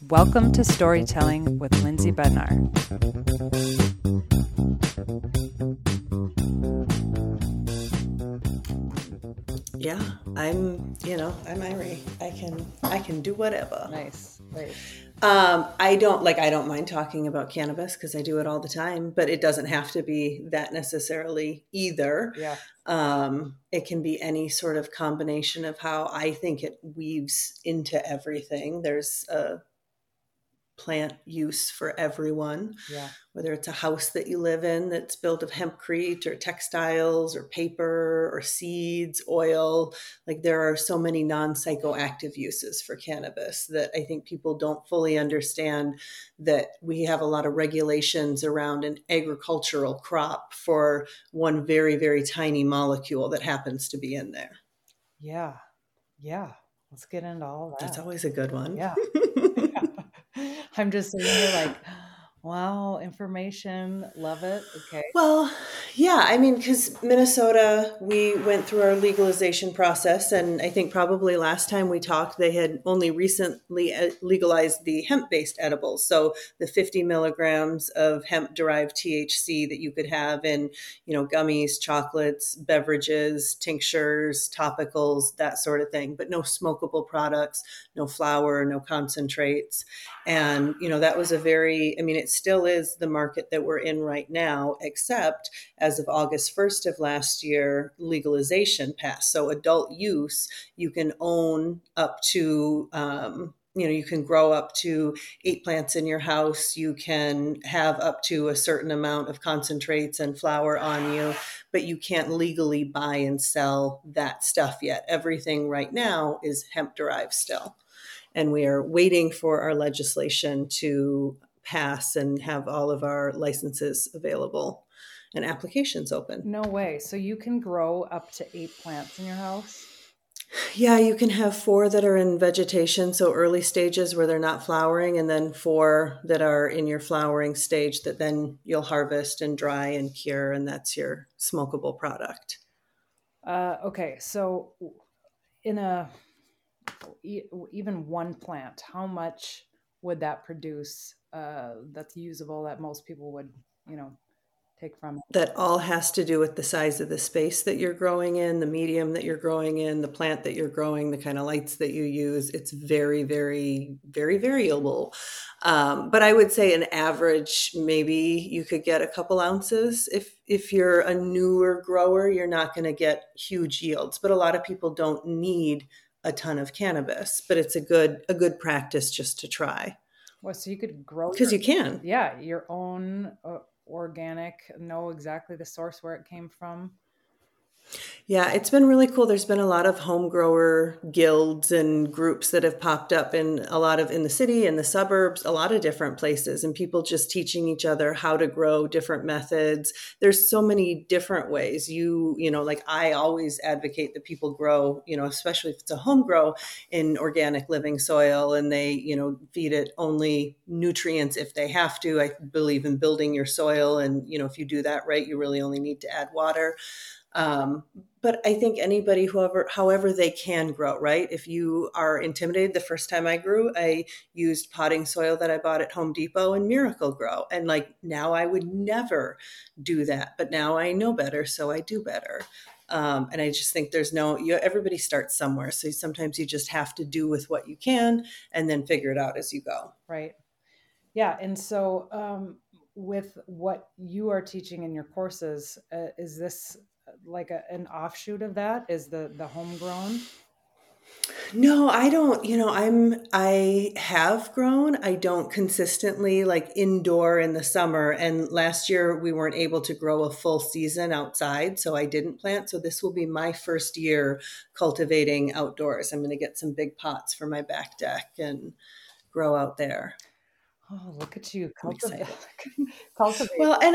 Welcome to Storytelling with Lindsay Bednar. Yeah, I'm Irie. I can do whatever. Nice. I don't mind talking about cannabis because I do it all the time, but it doesn't have to be that necessarily either. Yeah. It can be any sort of combination of how I think it weaves into everything. There's a plant use for everyone. Yeah. Whether it's a house that you live in that's built of hempcrete or textiles or paper or seeds, oil, like there are so many non-psychoactive uses for cannabis that I think people don't fully understand, that we have a lot of regulations around an agricultural crop for one very, very tiny molecule that happens to be in there. Yeah. Let's get into all that. That's always a good one. Yeah. I'm just sitting here like, wow, information, love it. Okay. Well, yeah, I mean, because Minnesota, we went through our legalization process, and I think probably last time we talked, they had only recently legalized the hemp-based edibles. So the 50 milligrams of hemp-derived THC that you could have in, gummies, chocolates, beverages, tinctures, topicals, that sort of thing, but no smokable products, no flour, no concentrates. And, that was it still is the market that we're in right now, except as of August 1st of last year, legalization passed. So adult use, you can own up to, you can grow up to 8 plants in your house. You can have up to a certain amount of concentrates and flour on you, but you can't legally buy and sell that stuff yet. Everything right now is hemp derived still. And we are waiting for our legislation to pass and have all of our licenses available and applications open. No way. So you can grow up to 8 plants in your house? Yeah, you can have 4 that are in vegetation, so early stages where they're not flowering, and then 4 that are in your flowering stage that then you'll harvest and dry and cure, and that's your smokable product. Okay, so even one plant, how much would that produce that's usable that most people would, take from it? That all has to do with the size of the space that you're growing in, the medium that you're growing in, the plant that you're growing, the kind of lights that you use. It's very, very, very variable. But I would say an average, maybe you could get a couple ounces. If you're a newer grower, you're not going to get huge yields, but a lot of people don't need a ton of cannabis, but it's a good practice just to try. Well, so you could grow because you can. Yeah, your own organic, know exactly the source where it came from. Yeah, it's been really cool. There's been a lot of home grower guilds and groups that have popped up in the city, in the suburbs, a lot of different places, and people just teaching each other how to grow different methods. There's so many different ways. Like I always advocate that people grow, especially if it's a home grow, in organic living soil, and they, feed it only nutrients if they have to. I believe in building your soil, and, if you do that right, you really only need to add water. But I think anybody, however they can grow, right? If you are intimidated, the first time I grew, I used potting soil that I bought at Home Depot and Miracle-Gro. And now I would never do that, but now I know better, so I do better. And I just think everybody starts somewhere. So sometimes you just have to do with what you can and then figure it out as you go. Right. Yeah. And so, with what you are teaching in your courses, is this like an offshoot of that? Is the homegrown? No, I don't, I have grown. I don't consistently indoor in the summer. And last year we weren't able to grow a full season outside, so I didn't plant. So this will be my first year cultivating outdoors. I'm going to get some big pots for my back deck and grow out there. Oh, look at you. Cultivate. Well, and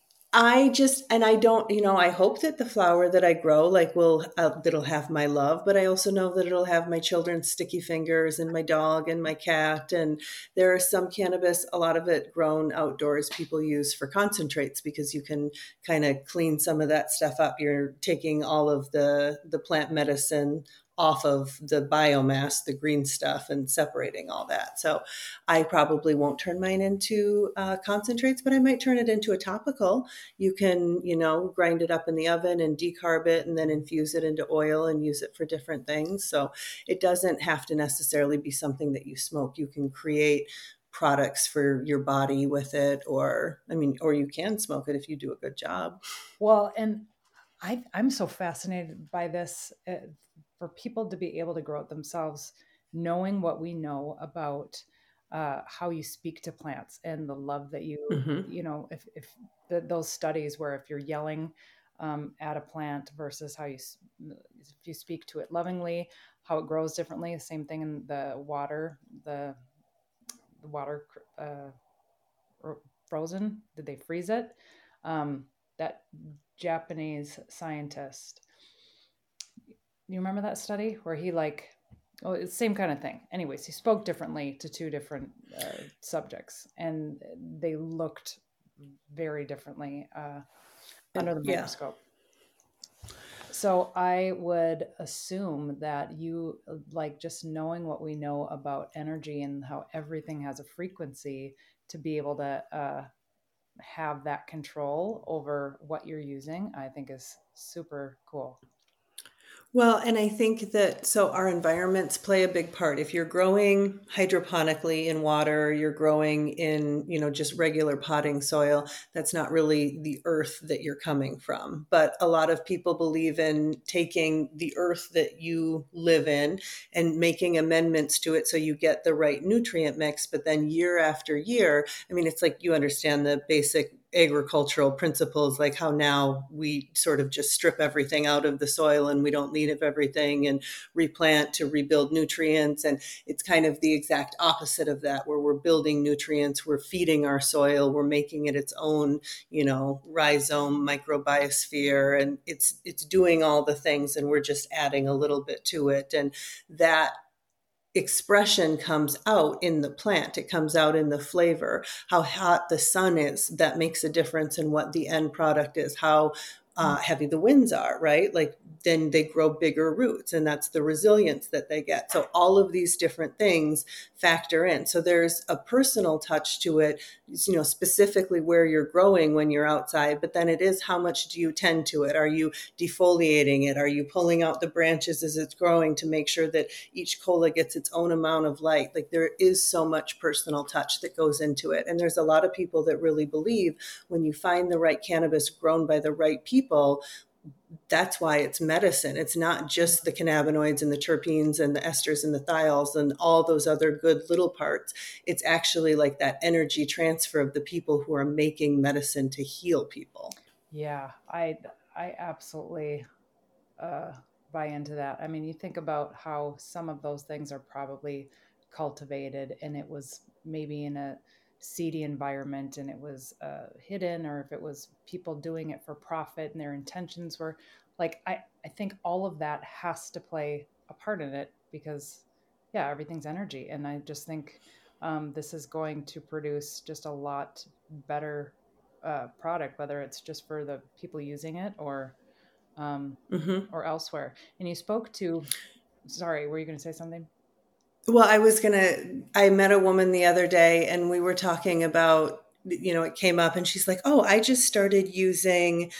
I don't, I hope that the flower that I grow, that'll have my love, but I also know that it'll have my children's sticky fingers and my dog and my cat. And there are some cannabis, a lot of it grown outdoors, people use for concentrates because you can kind of clean some of that stuff up. You're taking all of the plant medicine off of the biomass, the green stuff, and separating all that. So I probably won't turn mine into concentrates, but I might turn it into a topical. You can, grind it up in the oven and decarb it and then infuse it into oil and use it for different things. So it doesn't have to necessarily be something that you smoke. You can create products for your body with it, or you can smoke it if you do a good job. Well, and I'm so fascinated by this, for people to be able to grow it themselves, knowing what we know about how you speak to plants and the love that if those studies where if you're yelling at a plant versus how if you speak to it lovingly, how it grows differently. Same thing in the water, the water frozen. Did they freeze it? That Japanese scientist. You remember that study where he it's the same kind of thing. Anyways, he spoke differently to two different subjects, and they looked very differently under the microscope. So I would assume that you just knowing what we know about energy and how everything has a frequency to be able to have that control over what you're using, I think is super cool. Well, and I think that our environments play a big part. If you're growing hydroponically in water, you're growing in, just regular potting soil, that's not really the earth that you're coming from. But a lot of people believe in taking the earth that you live in and making amendments to it so you get the right nutrient mix. But then year after year, it's like you understand the basic agricultural principles, like how now we sort of just strip everything out of the soil and we don't need of everything and replant to rebuild nutrients. And it's kind of the exact opposite of that, where we're building nutrients, we're feeding our soil, we're making it its own, rhizome, microbiosphere, and it's doing all the things, and we're just adding a little bit to it. And that expression comes out in the plant. It comes out in the flavor, how hot the sun is. That makes a difference in what the end product is, how heavy the winds are, right? Like then they grow bigger roots, and that's the resilience that they get. So all of these different things factor in. So there's a personal touch to it, specifically where you're growing when you're outside, but then it is how much do you tend to it? Are you defoliating it? Are you pulling out the branches as it's growing to make sure that each cola gets its own amount of light? Like there is so much personal touch that goes into it. And there's a lot of people that really believe when you find the right cannabis grown by the right people, that's why it's medicine. It's not just the cannabinoids and the terpenes and the esters and the thiols and all those other good little parts. It's actually like that energy transfer of the people who are making medicine to heal people. Yeah, I absolutely buy into that. You think about how some of those things are probably cultivated, and it was maybe in a seedy environment, and it was hidden, or if it was people doing it for profit and their intentions were I think all of that has to play a part in it, because everything's energy. And I just think this is going to produce just a lot better product, whether it's just for the people using it or or elsewhere. And you spoke to, sorry, were you going to say something? Well, I met a woman the other day, and we were talking about, it came up, and she's like, oh, I just started using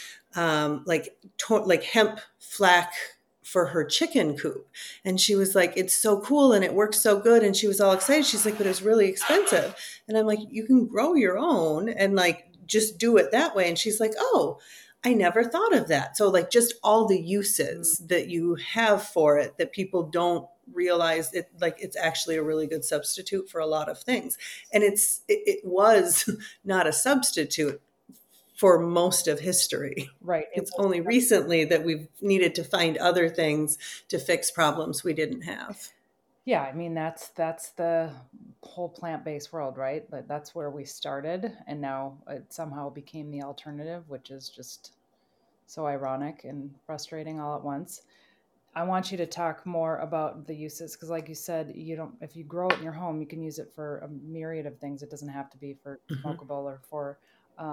like hemp flax for her chicken coop. And she was like, it's so cool and it works so good. And she was all excited. She's like, but it's really expensive. And I'm like, you can grow your own and just do it that way. And she's like, oh, I never thought of that. So just all the uses that you have for it that people don't realize, it's actually a really good substitute for a lot of things. And it was not a substitute for most of history. Right. It's only recently that we've needed to find other things to fix problems we didn't have. Yeah, that's the whole plant-based world, right? That's where we started, and now it somehow became the alternative, which is just so ironic and frustrating all at once. I want you to talk more about the uses, because like you said, if you grow it in your home, you can use it for a myriad of things. It doesn't have to be for smokable or for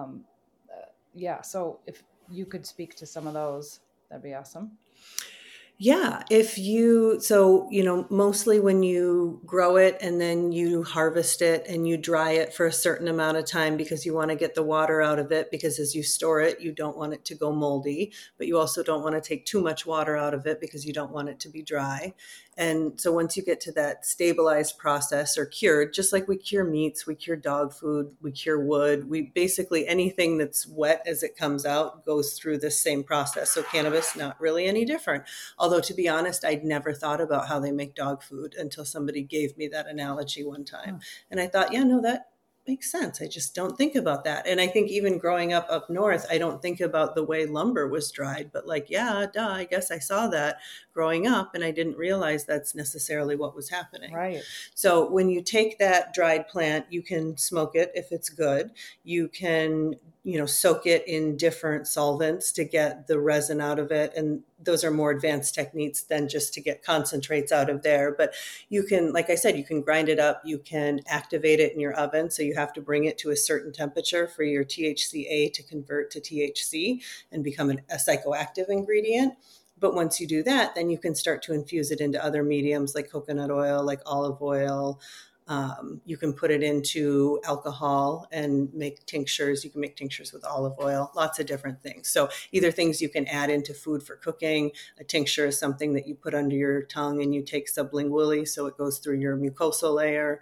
so if you could speak to some of those, that'd be awesome. Yeah, mostly when you grow it and then you harvest it and you dry it for a certain amount of time because you want to get the water out of it, because as you store it, you don't want it to go moldy, but you also don't want to take too much water out of it because you don't want it to be dry. And so once you get to that stabilized process or cured, just like we cure meats, we cure dog food, we cure wood, we basically anything that's wet as it comes out goes through this same process. So cannabis, not really any different. Although, to be honest, I'd never thought about how they make dog food until somebody gave me that analogy one time. Huh. And I thought, yeah, no, that makes sense. I just don't think about that. And I think even growing up north, I don't think about the way lumber was dried, but like, yeah, duh, I guess I saw that growing up and I didn't realize that's necessarily what was happening. Right. So when you take that dried plant, you can smoke it if it's good. You can soak it in different solvents to get the resin out of it, and those are more advanced techniques than just to get concentrates out of there. But you can, like I said, you can grind it up, you can activate it in your oven, so you have to bring it to a certain temperature for your THCA to convert to THC and become a psychoactive ingredient. But once you do that, then you can start to infuse it into other mediums like coconut oil, like olive oil. You can put it into alcohol and make tinctures. You can make tinctures with olive oil, lots of different things. So either things you can add into food for cooking. A tincture is something that you put under your tongue and you take sublingually, so it goes through your mucosal layer.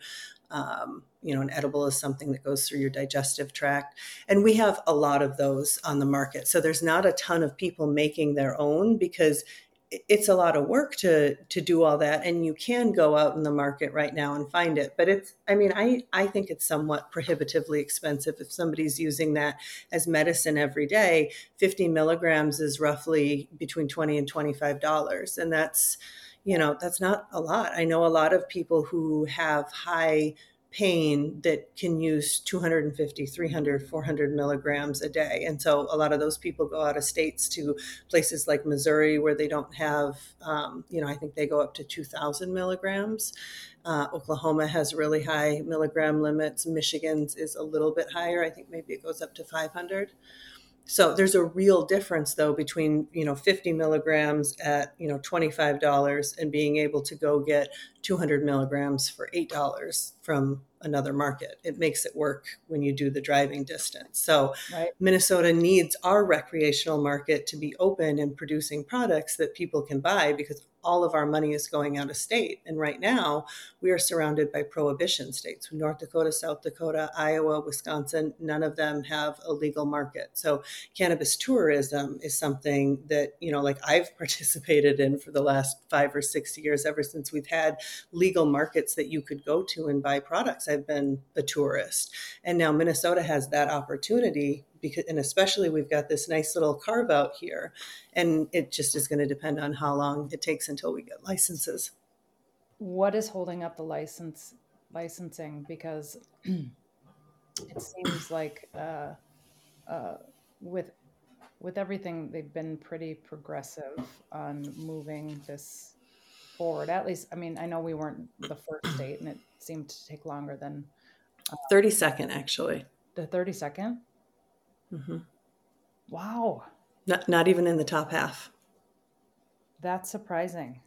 An edible is something that goes through your digestive tract. And we have a lot of those on the market. So there's not a ton of people making their own because it's a lot of work to do all that. And you can go out in the market right now and find it. But I think it's somewhat prohibitively expensive if somebody's using that as medicine every day. 50 milligrams is roughly between $20 and $25. And that's not a lot. I know a lot of people who have high pain that can use 250, 300, 400 milligrams a day. And so a lot of those people go out of states to places like Missouri where they don't have, I think they go up to 2,000 milligrams. Oklahoma has really high milligram limits. Michigan's is a little bit higher. I think maybe it goes up to 500. So there's a real difference though between 50 milligrams at $25 and being able to go get 200 milligrams for $8 from another market. It makes it work when you do the driving distance. So Right. Minnesota needs our recreational market to be open and producing products that people can buy, because all of our money is going out of state. And right now we are surrounded by prohibition states. North Dakota, South Dakota, Iowa, Wisconsin, none of them have a legal market. So cannabis tourism is something that, like I've participated in for the last 5 or 6 years, ever since we've had legal markets that you could go to and buy products. I've been a tourist. And now Minnesota has that opportunity and especially we've got this nice little carve out here, and it just is going to depend on how long it takes until we get licenses. What is holding up the licensing? Because it seems like with everything, they've been pretty progressive on moving this forward. At least, I know we weren't the first state, and it seemed to take longer than 32nd, actually. the 32nd. Mm-hmm. Wow, Not even in the top half. that's surprising.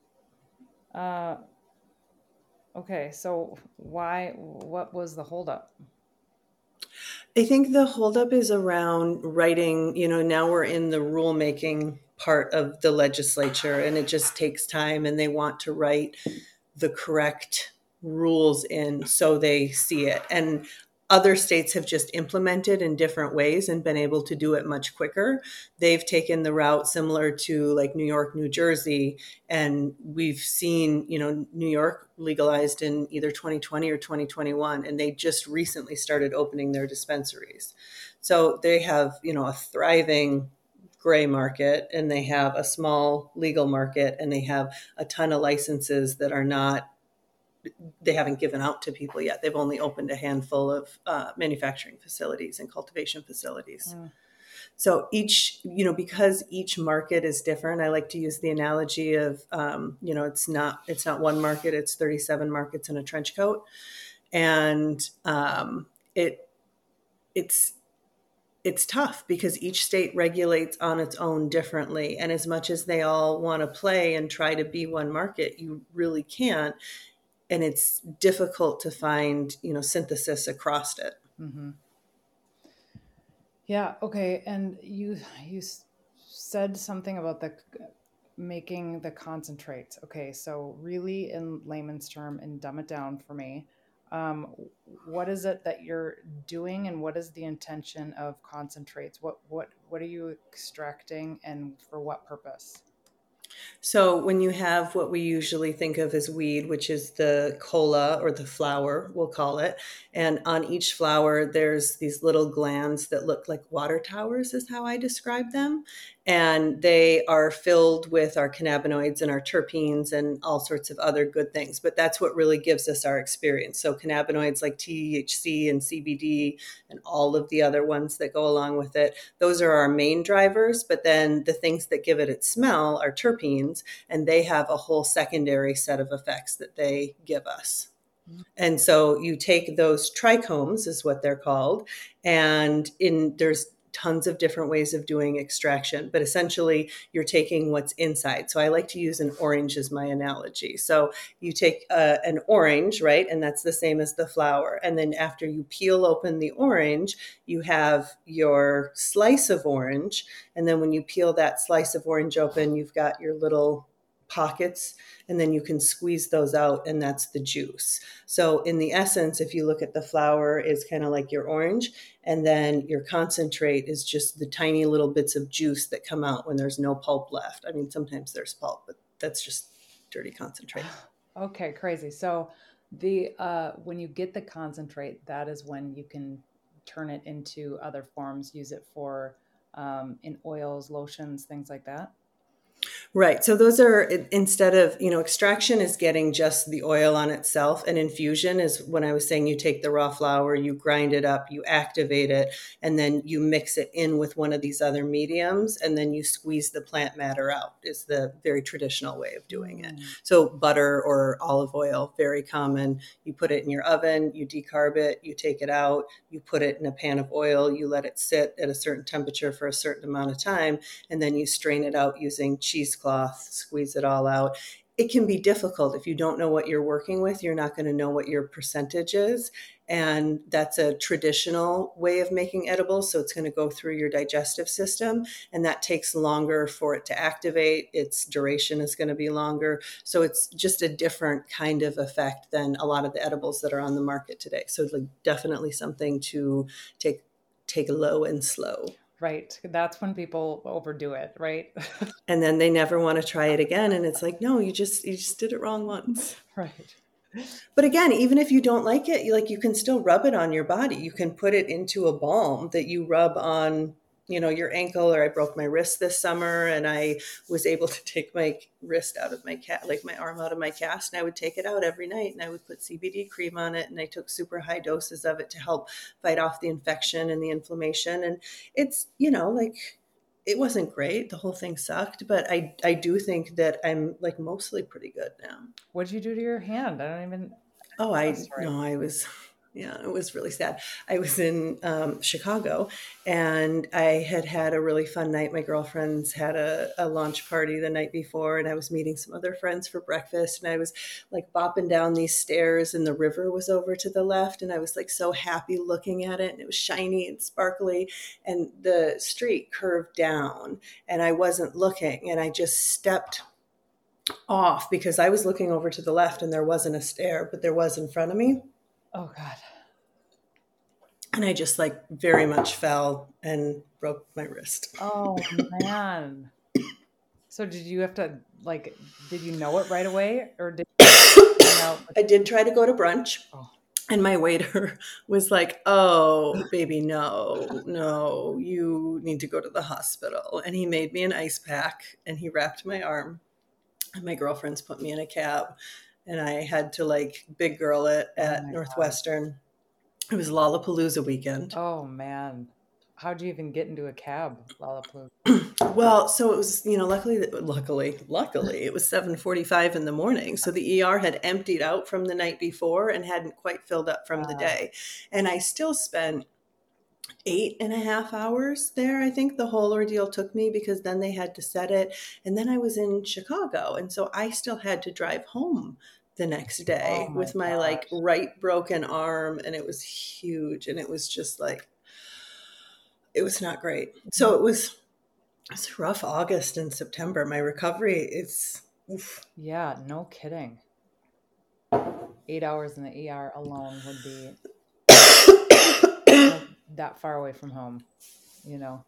Okay, so what was the holdup? I think the holdup is around writing, now we're in the rulemaking part of the legislature, and it just takes time, and they want to write the correct rules in so they see it. And other states have just implemented in different ways and been able to do it much quicker. They've taken the route similar to like New York, New Jersey, and we've seen, New York legalized in either 2020 or 2021, and they just recently started opening their dispensaries. So they have, a thriving gray market, and they have a small legal market, and they have a ton of licenses that they haven't given out to people yet. They've only opened a handful of manufacturing facilities and cultivation facilities. So because each market is different, I like to use the analogy of, it's not one market, it's 37 markets in a trench coat. And it's it's tough because each state regulates on its own differently. And as much as they all want to play and try to be one market, you really can't. And it's difficult to find, synthesis across it. Mm-hmm. Yeah. Okay. And you said something about making the concentrates. Okay. So really in layman's term, and dumb it down for me, what is it that you're doing, and what is the intention of concentrates? What are you extracting, and for what purpose? So when you have what we usually think of as weed, which is the cola or the flower, we'll call it, and on each flower there's these little glands that look like water towers, is how I describe them. And they are filled with our cannabinoids and our terpenes and all sorts of other good things. But that's what really gives us our experience. So cannabinoids like THC and CBD and all of the other ones that go along with it, those are our main drivers. But then the things that give it its smell are terpenes, and they have a whole secondary set of effects that they give us. And so you take those trichomes, is what they're called, and there's tons of different ways of doing extraction, but essentially you're taking what's inside. So I like to use an orange as my analogy. So you take an orange, right? And that's the same as the flower. And then after you peel open the orange, you have your slice of orange. And then when you peel that slice of orange open, you've got your little pockets, and then you can squeeze those out, and that's the juice. So in the essence, if you look at the flower, it's kind of like your orange, and then your concentrate is just the tiny little bits of juice that come out when there's no pulp left. I mean, sometimes there's pulp, but that's just dirty concentrate. Okay, crazy. So the when you get the concentrate, that is when you can turn it into other forms, use it for in oils, lotions, things like that. Right. So those are, instead of, extraction is getting just the oil on itself, and infusion is when I was saying you take the raw flower, you grind it up, you activate it, and then you mix it in with one of these other mediums, and then you squeeze the plant matter out, is the very traditional way of doing it. So butter or olive oil, very common. You put it in your oven, you decarb it, you take it out, you put it in a pan of oil, you let it sit at a certain temperature for a certain amount of time, and then you strain it out using cheesecloth, squeeze it all out. It can be difficult. If you don't know what you're working with, you're not going to know what your percentage is. And that's a traditional way of making edibles. So it's going to go through your digestive system, and that takes longer for it to activate. Its duration is going to be longer. So it's just a different kind of effect than a lot of the edibles that are on the market today. So it's like definitely something to take low and slow. Right. That's when people overdo it, right? And then they never want to try it again. And it's like, no, you just did it wrong once. Right. But again, even if you don't like it, you can still rub it on your body. You can put it into a balm that you rub on, your ankle. Or I broke my wrist this summer, and I was able to take my wrist out of my my arm out of my cast, and I would take it out every night, and I would put CBD cream on it, and I took super high doses of it to help fight off the infection and the inflammation. And it's, it wasn't great. The whole thing sucked, but I do think that I'm mostly pretty good now. What'd you do to your hand? I don't even. Oh, it was really sad. I was in Chicago, and I had a really fun night. My girlfriends had a launch party the night before, and I was meeting some other friends for breakfast, and I was bopping down these stairs, and the river was over to the left, and I was so happy looking at it, and it was shiny and sparkly, and the street curved down, and I wasn't looking, and I just stepped off because I was looking over to the left, and there wasn't a stair, but there was in front of me. Oh God. And I just very much fell and broke my wrist. Oh man. So did you have to did you know it right away, or did I did try to go to brunch. Oh. And my waiter was like, "Oh, baby, no, you need to go to the hospital." And he made me an ice pack, and he wrapped my arm, and my girlfriends put me in a cab, and I had to big girl it at Northwestern. God. It was Lollapalooza weekend. Oh man. How'd you even get into a cab, Lollapalooza? Well, so it was, luckily it was 7:45 in the morning. So the ER had emptied out from the night before and hadn't quite filled up from the day. And I still spent 8.5 hours there. I think the whole ordeal took me, because then they had to set it. And then I was in Chicago. And so I still had to drive home the next Oh day my with my like gosh. right broken arm. And it was huge. And it was just like, it was not great. So it's a rough August and September. My recovery is, oof. Yeah, no kidding. 8 hours in the ER alone would be like that far away from home, you know.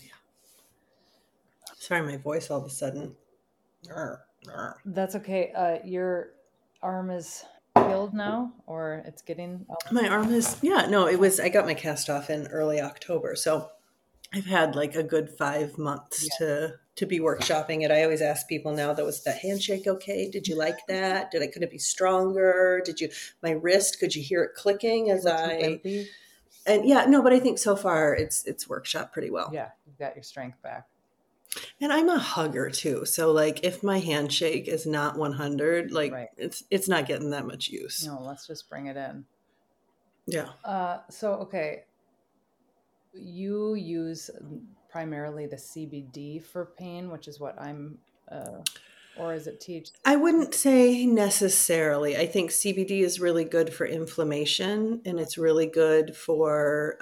Sorry, my voice all of a sudden. That's okay. Your arm is healed now, or it's getting. My arm is, yeah, no, it was, I got my cast off in early October. So I've had like a good 5 months Yeah. to be workshopping it. I always ask people now, that was the handshake okay? Did you like that? Could it be stronger? Did you, my wrist, could you hear it clicking as Was it empty? and yeah, no, but I think so far it's workshop pretty well. Yeah, you've got your strength back. And I'm a hugger too. So like if my handshake is not 100, like Right. it's not getting that much use. No, let's just bring it in. Yeah. So okay, you use primarily the CBD for pain, which is what I'm, or is it THC? I wouldn't say necessarily. I think CBD is really good for inflammation, and it's really good for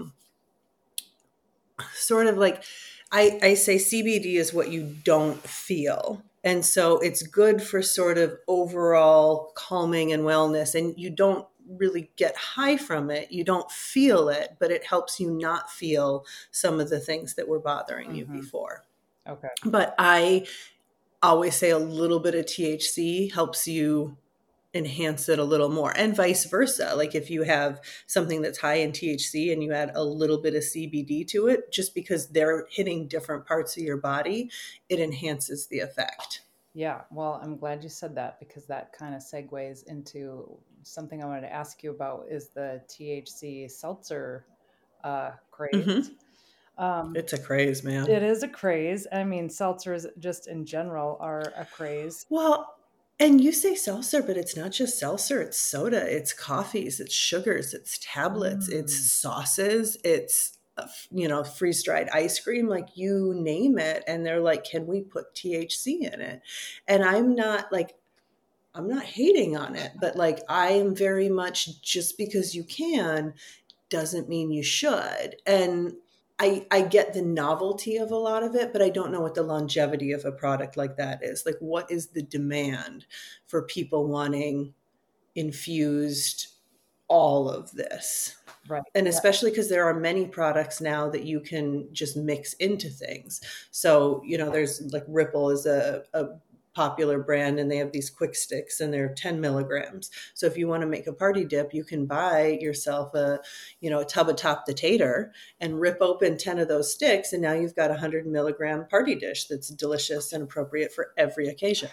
sort of like, I say CBD is what you don't feel. And so it's good for sort of overall calming and wellness. And you don't really get high from it. You don't feel it, but it helps you not feel some of the things that were bothering you before. Okay. But I always say a little bit of THC helps you enhance it a little more, and vice versa. Like if you have something that's high in THC and you add a little bit of CBD to it, just because they're hitting different parts of your body, it enhances the effect. Yeah, well, I'm glad you said that, because that kind of segues into something I wanted to ask you about, is the THC seltzer craze. Mm-hmm. Um, It's a craze, man. it is a craze. I mean, seltzers just in general are a craze. Well, and you say seltzer, but it's not just seltzer. It's soda, it's coffees, it's sugars, it's tablets, it's Mm, sauces, it's, freeze dried ice cream, like you name it. And they're like, can we put THC in it? And I'm not hating on it, but like I am very much, just because you can doesn't mean you should. And I get the novelty of a lot of it, but I don't know what the longevity of a product like that is. Like, what is the demand for people wanting infused all of this? right. And Yeah. especially because there are many products now that you can just mix into things. So, there's like Ripple is a popular brand, and they have these quick sticks, and they're 10 milligrams. So if you want to make a party dip, you can buy yourself a tub of Top the Tater and rip open 10 of those sticks. And now you've got a 100 milligram party dish that's delicious and appropriate for every occasion.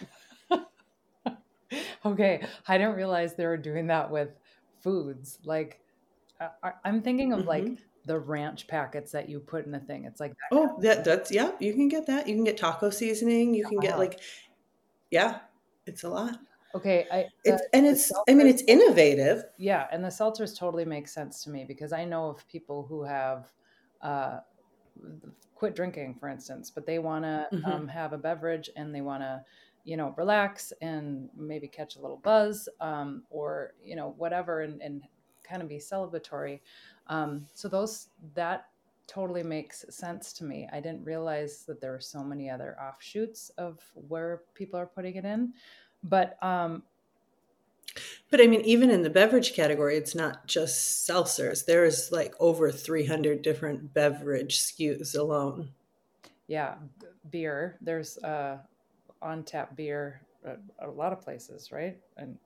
Okay, I didn't realize they were doing that with foods. Like, I'm thinking of like Mm-hmm. the ranch packets that you put in a thing. It's like that Oh, that's, yeah, you can get that. You can get taco seasoning. You can kind get of house. like, yeah, it's a lot. Okay, the I mean, seltzers, it's innovative. yeah, and the seltzers totally make sense to me, because I know of people who have uh, quit drinking, for instance, but they want to Mm-hmm. have a beverage, and they want to, relax and maybe catch a little buzz, or whatever, and kind of be celebratory. So that totally makes sense to me. I didn't realize that there are so many other offshoots of where people are putting it in, but But I mean, even in the beverage category, it's not just seltzers. There's like over 300 different beverage SKUs alone. yeah, beer. There's on tap beer at a lot of places, right? And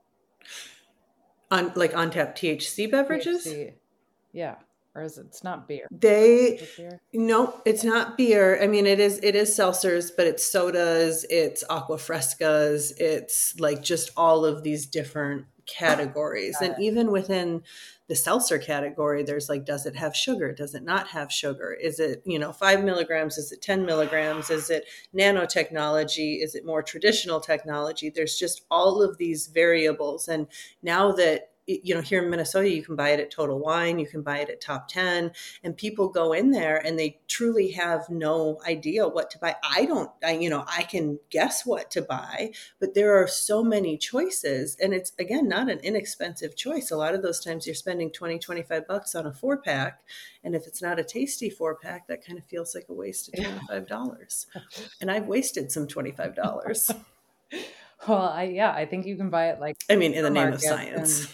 On tap THC beverages, THC, yeah, or is it's not beer? they Is it beer? no, it's not beer. I mean, it is seltzers, but it's sodas, it's aqua frescas, it's like just all of these different categories. Got And even within the seltzer category, there's like, does it have sugar? Does it not have sugar? Is it, 5 milligrams? Is it 10 milligrams? Is it nanotechnology? Is it more traditional technology? There's just all of these variables. And now that here in Minnesota, you can buy it at Total Wine, you can buy it at Top 10, and people go in there and they truly have no idea what to buy. I can guess what to buy, but there are so many choices, and it's, again, not an inexpensive choice. A lot of those times you're spending 20, 25 bucks on a 4-pack. And if it's not a tasty 4-pack, that kind of feels like a waste of $25. And I've wasted some $25. Well, I think you can buy it like I mean, in the name of supermarket science.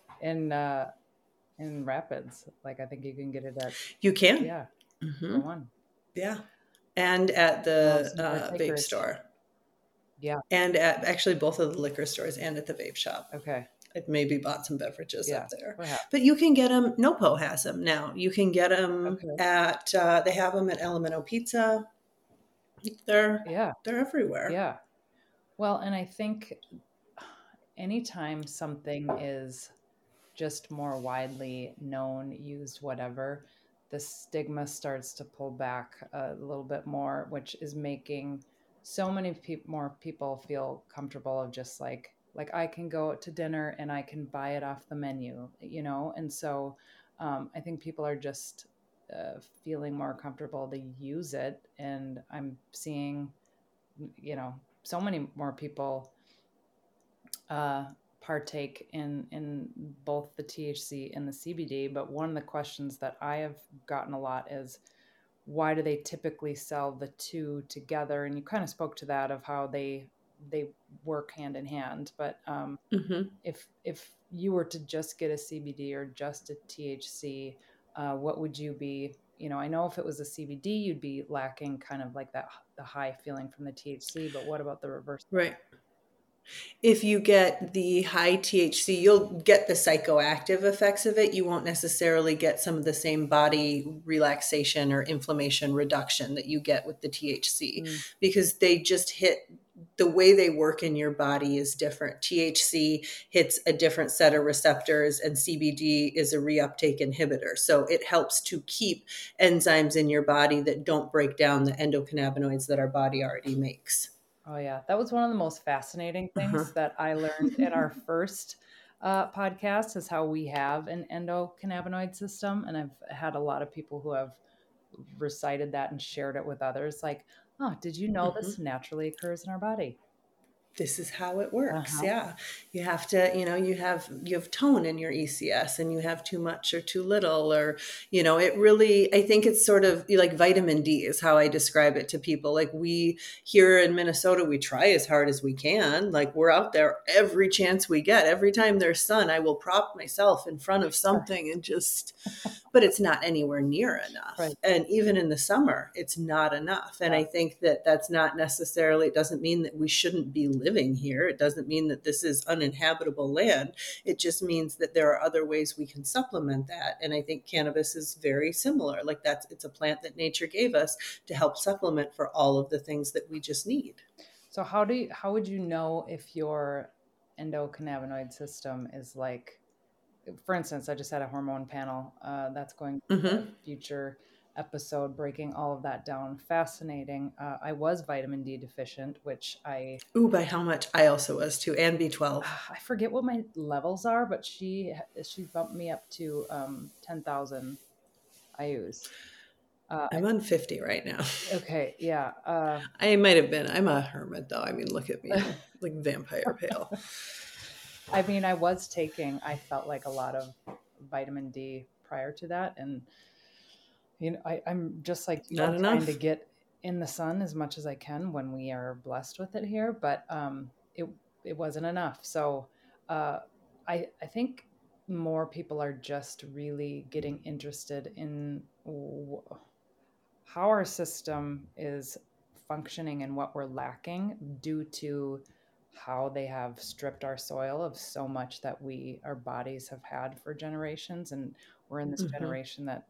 in Rapids. Like, I think you can get it at, You can. yeah, Mhm. for one. Yeah. And at Well, the some more vape takers. store. Yeah. And at actually both of the liquor stores and at the vape shop. Okay. I've maybe bought some beverages Yeah, up there. perhaps. But you can get them. Nopo has them now. You can get them Okay. at, they have them at Elemento Pizza. They're everywhere. Yeah. Well, and I think anytime something is just more widely known, used, whatever, the stigma starts to pull back a little bit more, which is making so many more people feel comfortable of just like I can go out to dinner and I can buy it off the menu, and so I think people are just feeling more comfortable to use it, and I'm seeing so many more people partake in both the THC and the CBD. But one of the questions that I have gotten a lot is, why do they typically sell the two together? And you kind of spoke to that, of how they work hand in hand. But if you were to just get a CBD or just a THC, what would you be? I know if it was a CBD, you'd be lacking kind of like the high feeling from the THC. But what about the reverse? Right. If you get the high THC, you'll get the psychoactive effects of it. You won't necessarily get some of the same body relaxation or inflammation reduction that you get with the THC, because they just hit, the way they work in your body is different. THC hits a different set of receptors, and CBD is a reuptake inhibitor. So it helps to keep enzymes in your body that don't break down the endocannabinoids that our body already makes. Oh, yeah. That was one of the most fascinating things that I learned in our first podcast, is how we have an endocannabinoid system. And I've had a lot of people who have recited that and shared it with others. Like, oh, did you know this naturally occurs in our body? This is how it works. Yeah. You have to, you have tone in your ECS, and you have too much or too little, or, it really, I think it's sort of like vitamin D is how I describe it to people. Like, we here in Minnesota, we try as hard as we can. Like, we're out there every chance we get. Every time there's sun, I will prop myself in front of something and just, but it's not anywhere near enough. Right. And even in the summer, it's not enough. And I think that that's not necessarily, it doesn't mean that we shouldn't be living here. It doesn't mean that this is uninhabitable land. It just means that there are other ways we can supplement that. And I think cannabis is very similar. Like, it's a plant that nature gave us to help supplement for all of the things that we just need. So how would you know if your endocannabinoid system is like, for instance, I just had a hormone panel that's going to be a future episode, breaking all of that down. Fascinating. I was vitamin D deficient, which by how much? I also was too, and B12. I forget what my levels are, but she bumped me up to 10,000 IUs. I'm on 50 right now. Okay, yeah. I might have been. I'm a hermit, though. I mean, look at me, like vampire pale. I mean, I felt like a lot of vitamin D prior to that. And, I'm just like, trying to get in the sun as much as I can when we are blessed with it here. But it wasn't enough. So I think more people are just really getting interested in how our system is functioning and what we're lacking, due to how they have stripped our soil of so much that our bodies have had for generations. And we're in this generation that,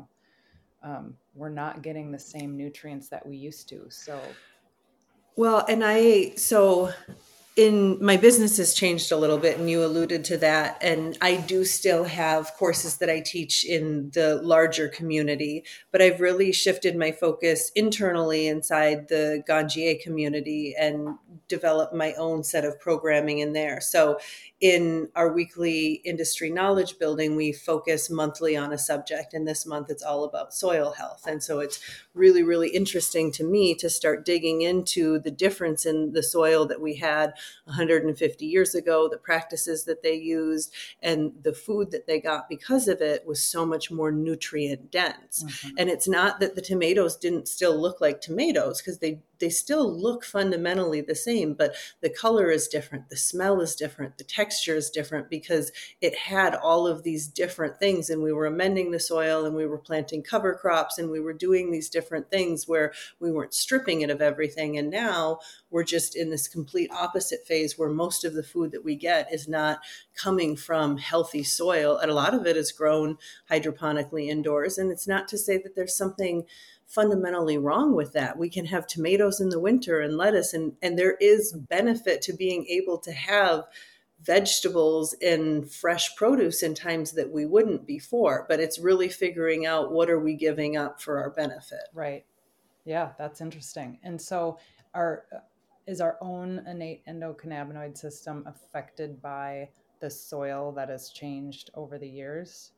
we're not getting the same nutrients that we used to. So, well, and in my business has changed a little bit, and you alluded to that. And I do still have courses that I teach in the larger community, but I've really shifted my focus internally inside the Ganjier community and developed my own set of programming in there. So in our weekly industry knowledge building, we focus monthly on a subject, and this month it's all about soil health. And so it's really, really interesting to me to start digging into the difference in the soil that we had 150 years ago, the practices that they used, and the food that they got because of it was so much more nutrient dense. Mm-hmm. And it's not that the tomatoes didn't still look like tomatoes, because they still look fundamentally the same, but the color is different, the smell is different, the texture is different, because it had all of these different things, and we were amending the soil, and we were planting cover crops, and we were doing these different things where we weren't stripping it of everything. And now we're just in this complete opposite phase where most of the food that we get is not coming from healthy soil, and a lot of it is grown hydroponically indoors. And it's not to say that there's something fundamentally wrong with that. We can have tomatoes in the winter and lettuce, and there is benefit to being able to have vegetables and fresh produce in times that we wouldn't before. But it's really figuring out, what are we giving up for our benefit? Right. Yeah, that's interesting. And so is our own innate endocannabinoid system affected by the soil that has changed over the years?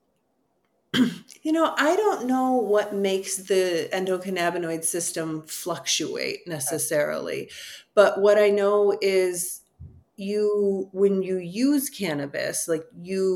I don't know what makes the endocannabinoid system fluctuate necessarily. Okay. But what I know is when you use cannabis, like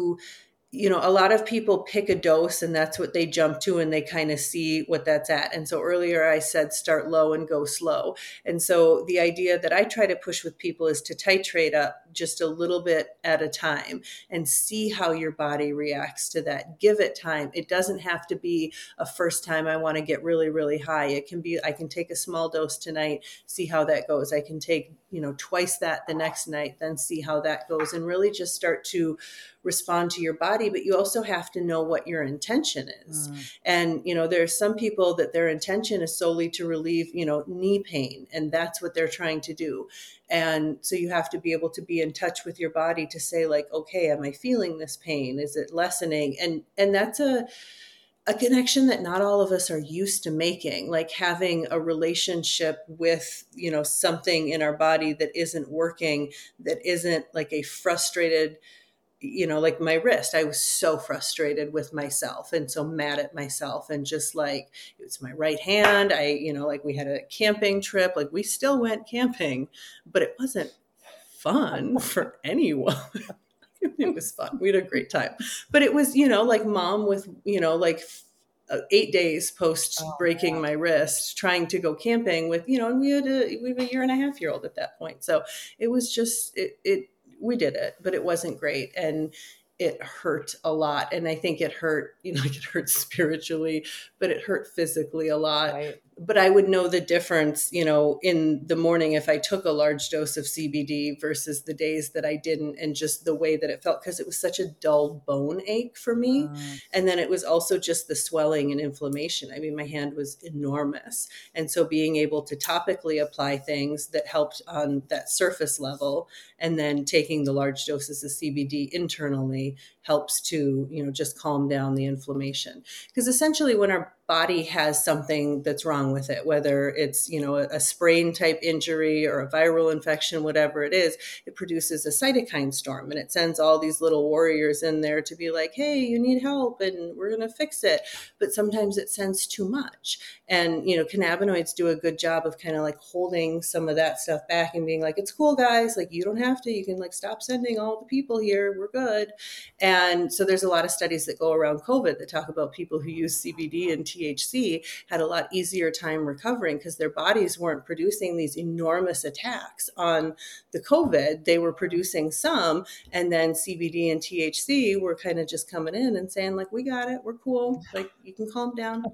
a lot of people pick a dose and that's what they jump to, and they kind of see what that's at. And so earlier I said start low and go slow. And so the idea that I try to push with people is to titrate up just a little bit at a time and see how your body reacts to that. Give it time. It doesn't have to be a first time I want to get really, really high. It can be, I can take a small dose tonight, see how that goes. I can take, twice that the next night, then see how that goes, and really just start to respond to your body. But you also have to know what your intention is. And, there's some people that their intention is solely to relieve, knee pain, and that's what they're trying to do. And so you have to be able to be in touch with your body to say, like, okay, am I feeling this pain? Is it lessening? And that's a connection that not all of us are used to making, like having a relationship with, something in our body that isn't working, that isn't like a frustrated, like my wrist. I was so frustrated with myself and so mad at myself, and just like, it's my right hand. Like we had a camping trip, like we still went camping, but it wasn't fun for anyone. It was fun. We had a great time, but it was, like mom with, like 8 days post breaking my wrist, trying to go camping with, and we have a 1.5-year-old at that point. So it was just, we did it, but it wasn't great. And it hurt a lot. And I think it hurt, like it hurt spiritually, but it hurt physically a lot. Right. But I would know the difference, in the morning if I took a large dose of CBD versus the days that I didn't, and just the way that it felt, because it was such a dull bone ache for me. And then it was also just the swelling and inflammation. I mean, my hand was enormous. And so being able to topically apply things that helped on that surface level, and then taking the large doses of CBD internally helps to, just calm down the inflammation. Because essentially when our body has something that's wrong with it, whether it's, a sprain type injury or a viral infection, whatever it is, it produces a cytokine storm, and it sends all these little warriors in there to be like, hey, you need help and we're going to fix it. But sometimes it sends too much. And, cannabinoids do a good job of kind of like holding some of that stuff back and being like, it's cool, guys. Like, you don't have to, you can like stop sending all the people here. We're good. And so there's a lot of studies that go around COVID that talk about people who use CBD and THC had a lot easier time recovering, because their bodies weren't producing these enormous attacks on the COVID. They were producing some, and then CBD and THC were kind of just coming in and saying like, we got it, we're cool, like you can calm down.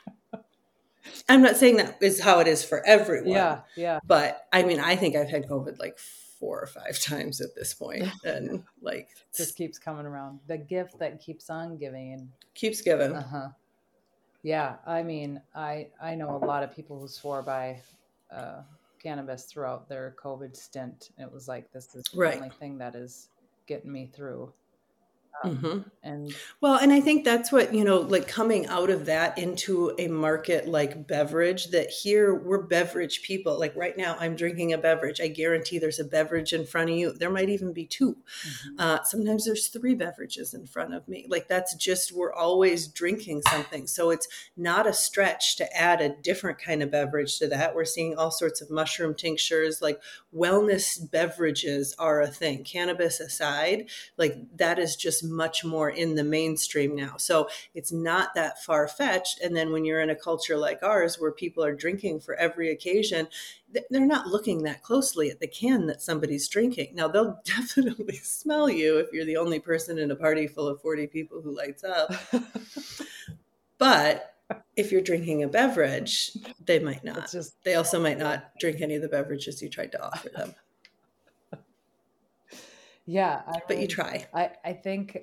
I'm not saying that is how it is for everyone. Yeah. But I mean, I think I've had COVID like 4 or 5 times at this point, and like just keeps coming around. The gift that keeps on giving. Keeps giving. Yeah, I mean, I know a lot of people who swore by cannabis throughout their COVID stint. It was like, this is the Right. only thing that is getting me through. Mm-hmm. And Well, and I think that's what, like coming out of that into a market like beverage, that here we're beverage people. Like right now, I'm drinking a beverage. I guarantee there's a beverage in front of you. There might even be two. Sometimes there's three beverages in front of me. Like that's just, we're always drinking something. So it's not a stretch to add a different kind of beverage to that. We're seeing all sorts of mushroom tinctures, like wellness beverages are a thing. Cannabis aside, like that is just much more in the mainstream now. So it's not that far fetched. And then when you're in a culture like ours, where people are drinking for every occasion, they're not looking that closely at the can that somebody's drinking. Now they'll definitely smell you if you're the only person in a party full of 40 people who lights up. But if you're drinking a beverage, they might not. They also might not drink any of the beverages you tried to offer them. Yeah. But you try. I think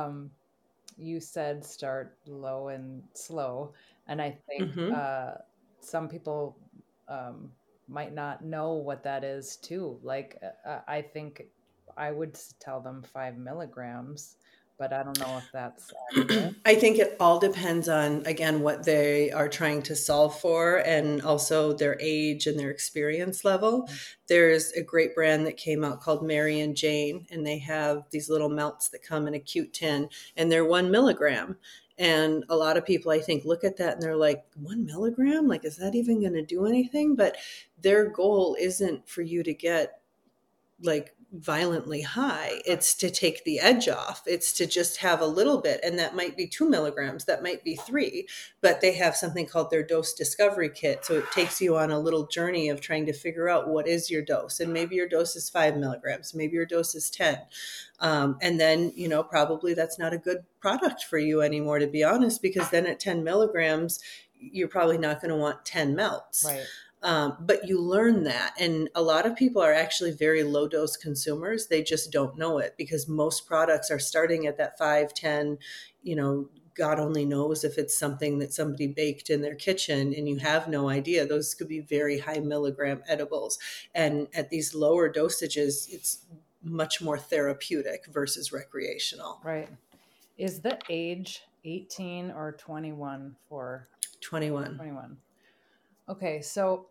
you said start low and slow. And I think some people might not know what that is too. Like, I think I would tell them 5 milligrams, but I don't know if that's accurate. I think it all depends on, again, what they are trying to solve for, and also their age and their experience level. There's a great brand that came out called Mary and Jane, and they have these little melts that come in a cute tin, and they're 1 milligram. And a lot of people, I think, look at that and they're like, 1 milligram? Like, is that even going to do anything? But their goal isn't for you to get like violently high. It's to take the edge off. It's to just have a little bit. And that might be 2 milligrams, that might be 3, but they have something called their dose discovery kit. So it takes you on a little journey of trying to figure out what is your dose. And maybe your dose is 5 milligrams, maybe your dose is 10. And then, probably that's not a good product for you anymore, to be honest, because then at 10 milligrams, you're probably not going to want 10 melts. Right. But you learn that. And a lot of people are actually very low dose consumers. They just don't know it, because most products are starting at that 5, 10, God only knows if it's something that somebody baked in their kitchen and you have no idea. Those could be very high milligram edibles. And at these lower dosages, it's much more therapeutic versus recreational. Right. Is the age 18 or 21 for 21? 21. Okay, so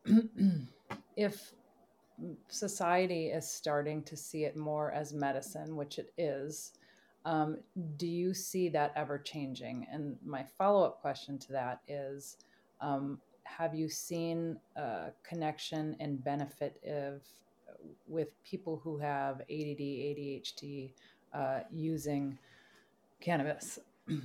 if society is starting to see it more as medicine, which it is, do you see that ever changing? And my follow-up question to that is, have you seen a connection and benefit with people who have ADD, ADHD using cannabis?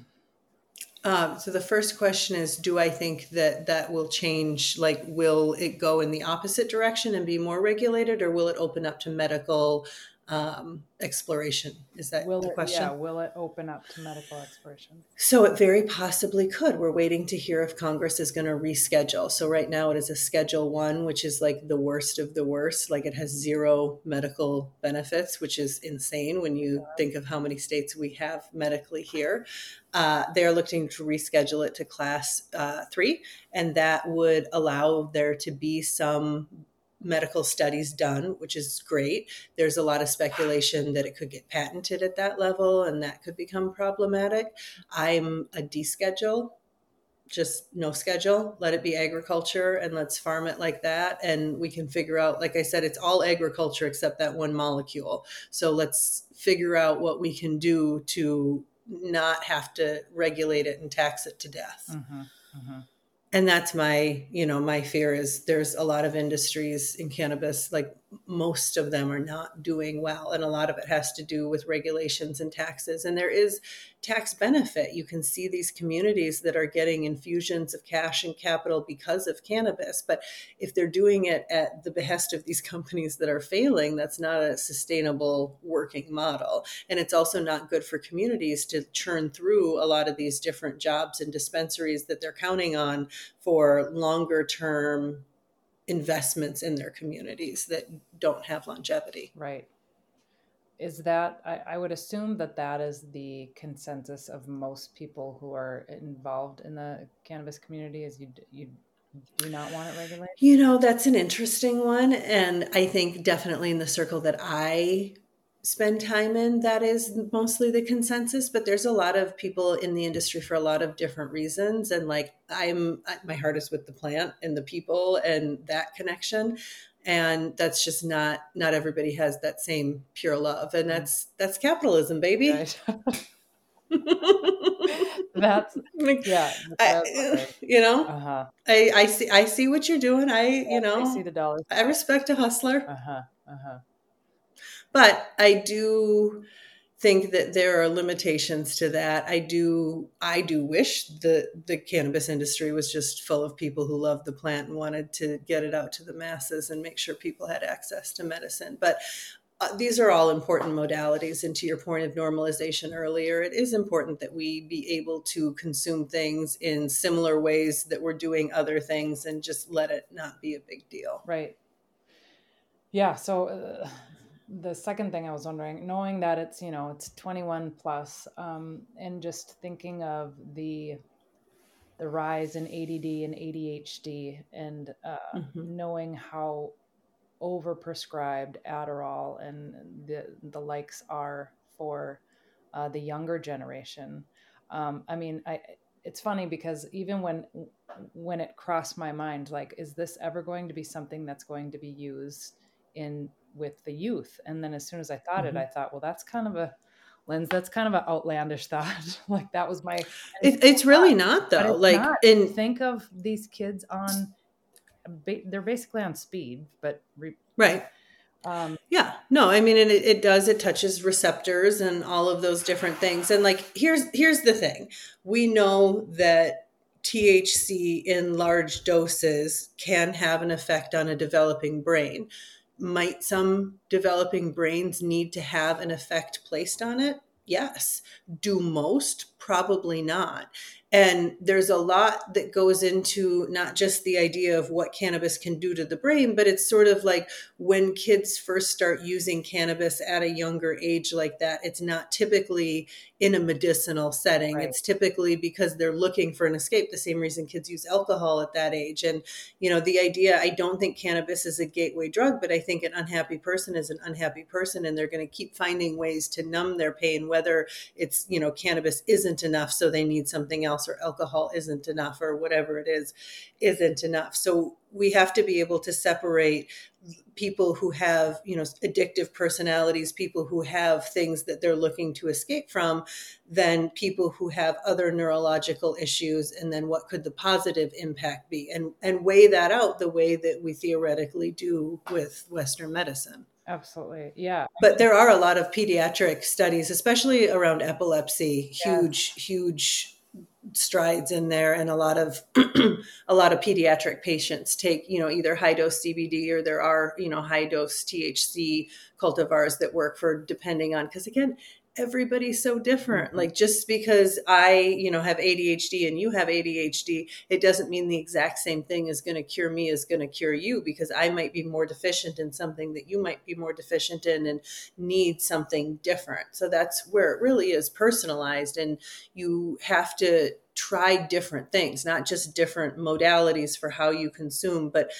So the first question is, do I think that will change? Like, will it go in the opposite direction and be more regulated, or will it open up to medical exploration? Is that the question? Yeah, will it open up to medical exploration? So it very possibly could. We're waiting to hear if Congress is going to reschedule. So right now it is a Schedule 1, which is like the worst of the worst. Like, it has 0 medical benefits, which is insane when you think of how many states we have medically here. They're looking to reschedule it to Class 3, and that would allow there to be some medical studies done, which is great. There's a lot of speculation that it could get patented at that level, and that could become problematic. I'm a deschedule, just no schedule. Let it be agriculture, and let's farm it like that. And we can figure out, like I said, it's all agriculture except that one molecule. So let's figure out what we can do to not have to regulate it and tax it to death. Mm-hmm, mm-hmm. And that's my fear is there's a lot of industries in cannabis, like most of them are not doing well. And a lot of it has to do with regulations and taxes. And there is tax benefit. You can see these communities that are getting infusions of cash and capital because of cannabis. But if they're doing it at the behest of these companies that are failing, that's not a sustainable working model. And it's also not good for communities to churn through a lot of these different jobs and dispensaries that they're counting on for longer term investments in their communities that don't have longevity. Right. Is that, I would assume that is the consensus of most people who are involved in the cannabis community, is you Do you not want it regulated? That's an interesting one. And I think definitely in the circle that I spend time in, that is mostly the consensus. But there's a lot of people in the industry for a lot of different reasons. And like, my heart is with the plant and the people and that connection. And that's just not everybody has that same pure love. And that's capitalism, baby. Right. That's yeah. Uh-huh. I see what you're doing. I see the dollars. I respect a hustler. Uh-huh. Uh-huh. But I do think that there are limitations to that. I do wish the cannabis industry was just full of people who loved the plant and wanted to get it out to the masses and make sure people had access to medicine. But these are all important modalities. And to your point of normalization earlier, it is important that we be able to consume things in similar ways that we're doing other things and just let it not be a big deal. Right. Yeah. So the second thing I was wondering, knowing that it's 21 plus, and just thinking of the rise in ADD and ADHD, and knowing how overprescribed Adderall and the likes are for the younger generation. It's funny because even when it crossed my mind, like, is this ever going to be something that's going to be used with the youth? And then as soon as I thought it, I thought, well, that's kind of a lens. That's kind of an outlandish thought. Like that was my. It's really not though. Like, think of these kids on. They're basically on speed, but right. Yeah, no, I mean, and it touches receptors and all of those different things. And like, here's the thing. We know that THC in large doses can have an effect on a developing brain. Might some developing brains need to have an effect placed on it? Yes. Do most? Probably not. And there's a lot that goes into not just the idea of what cannabis can do to the brain, but it's sort of like when kids first start using cannabis at a younger age like that, it's not typically in a medicinal setting. Right. It's typically because they're looking for an escape, the same reason kids use alcohol at that age. And, the idea, I don't think cannabis is a gateway drug, but I think an unhappy person is an unhappy person, and they're going to keep finding ways to numb their pain, whether it's, cannabis isn't enough, so they need something else, or alcohol isn't enough, or whatever it is, isn't enough. So we have to be able to separate people who have, addictive personalities, people who have things that they're looking to escape from, than people who have other neurological issues. And then what could the positive impact be? And weigh that out the way that we theoretically do with Western medicine. Absolutely. Yeah. But there are a lot of pediatric studies, especially around epilepsy, huge strides in there, and a lot of pediatric patients take either high dose CBD, or there are high dose THC cultivars that work for, depending on, because again, everybody's so different. Like, just because I have ADHD and you have ADHD, it doesn't mean the exact same thing is going to cure me is going to cure you, because I might be more deficient in something that you might be more deficient in and need something different. So that's where it really is personalized, and you have to try different things, not just different modalities for how you consume, but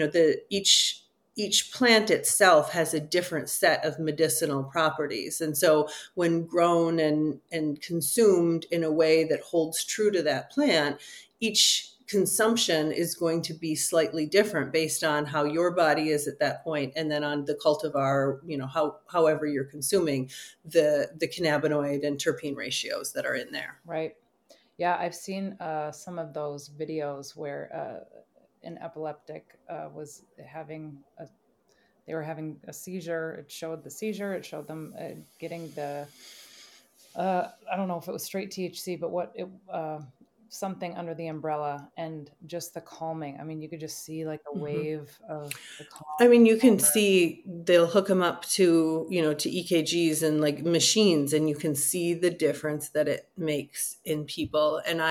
each plant itself has a different set of medicinal properties. And so when grown and consumed in a way that holds true to that plant, each consumption is going to be slightly different based on how your body is at that point, and then on the cultivar, however you're consuming the cannabinoid and terpene ratios that are in there. Right. Yeah, I've seen some of those videos where an epileptic was having they were having a seizure. It showed the seizure. It showed them getting the I don't know if it was straight THC, but something under the umbrella, and just the calming. I mean, you could just see like a wave of the calm. I mean, you can see they'll hook them up to to EKGs and like machines, and you can see the difference that it makes in people. And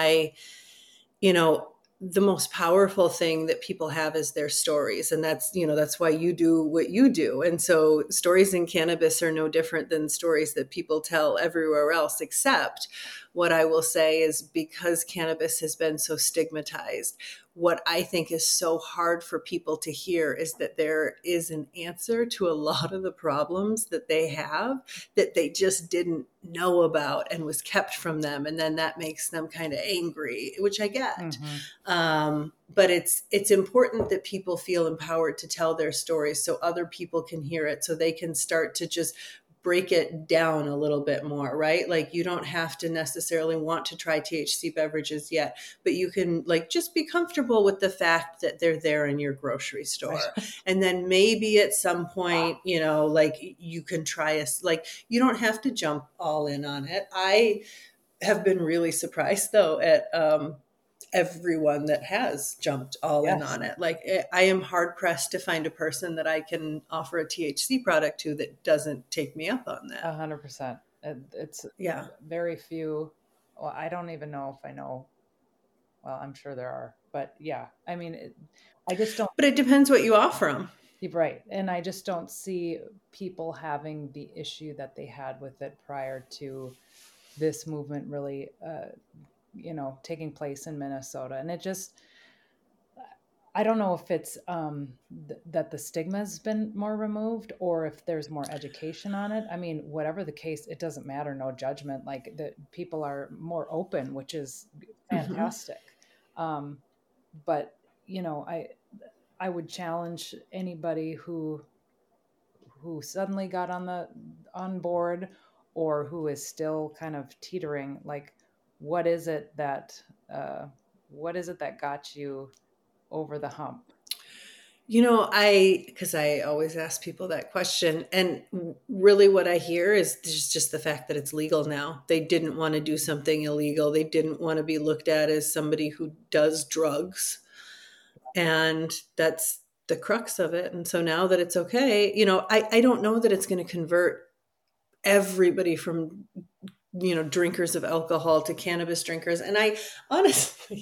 the most powerful thing that people have is their stories. And that's why you do what you do. And so stories in cannabis are no different than stories that people tell everywhere else, except what I will say is, because cannabis has been so stigmatized, what I think is so hard for people to hear is that there is an answer to a lot of the problems that they have that they just didn't know about and was kept from them. And then that makes them kind of angry, which I get. But it's important that people feel empowered to tell their stories so other people can hear it, so they can start to just break it down a little bit more, right? Like you don't have to necessarily want to try THC beverages yet, but you can like just be comfortable with the fact that they're there in your grocery store. And then maybe at some point, you know, like you can try like you don't have to jump all in on it. I have been really surprised though at everyone that has jumped all in on it. Like I am hard pressed to find a person that I can offer a THC product to that doesn't take me up on that. 100%. It's very few. Well, I don't even know if I know. Well, I'm sure there are, but yeah, I mean, I just don't. But it depends what you offer them. Right. And I just don't see people having the issue that they had with it prior to this movement really, you know, taking place in Minnesota. And it just, I don't know if it's that the stigma has been more removed or if there's more education on it. I mean, whatever the case, it doesn't matter. No judgment. Like the people are more open, which is fantastic. But you know, I would challenge anybody who suddenly got on board or who is still kind of teetering. Like, what is it that got you over the hump? You know, because I always ask people that question. And really what I hear is just the fact that it's legal now. They didn't want to do something illegal. They didn't want to be looked at as somebody who does drugs. And that's the crux of it. And so now that it's okay, you know, I don't know that it's going to convert everybody from, you know, drinkers of alcohol to cannabis drinkers. And I honestly,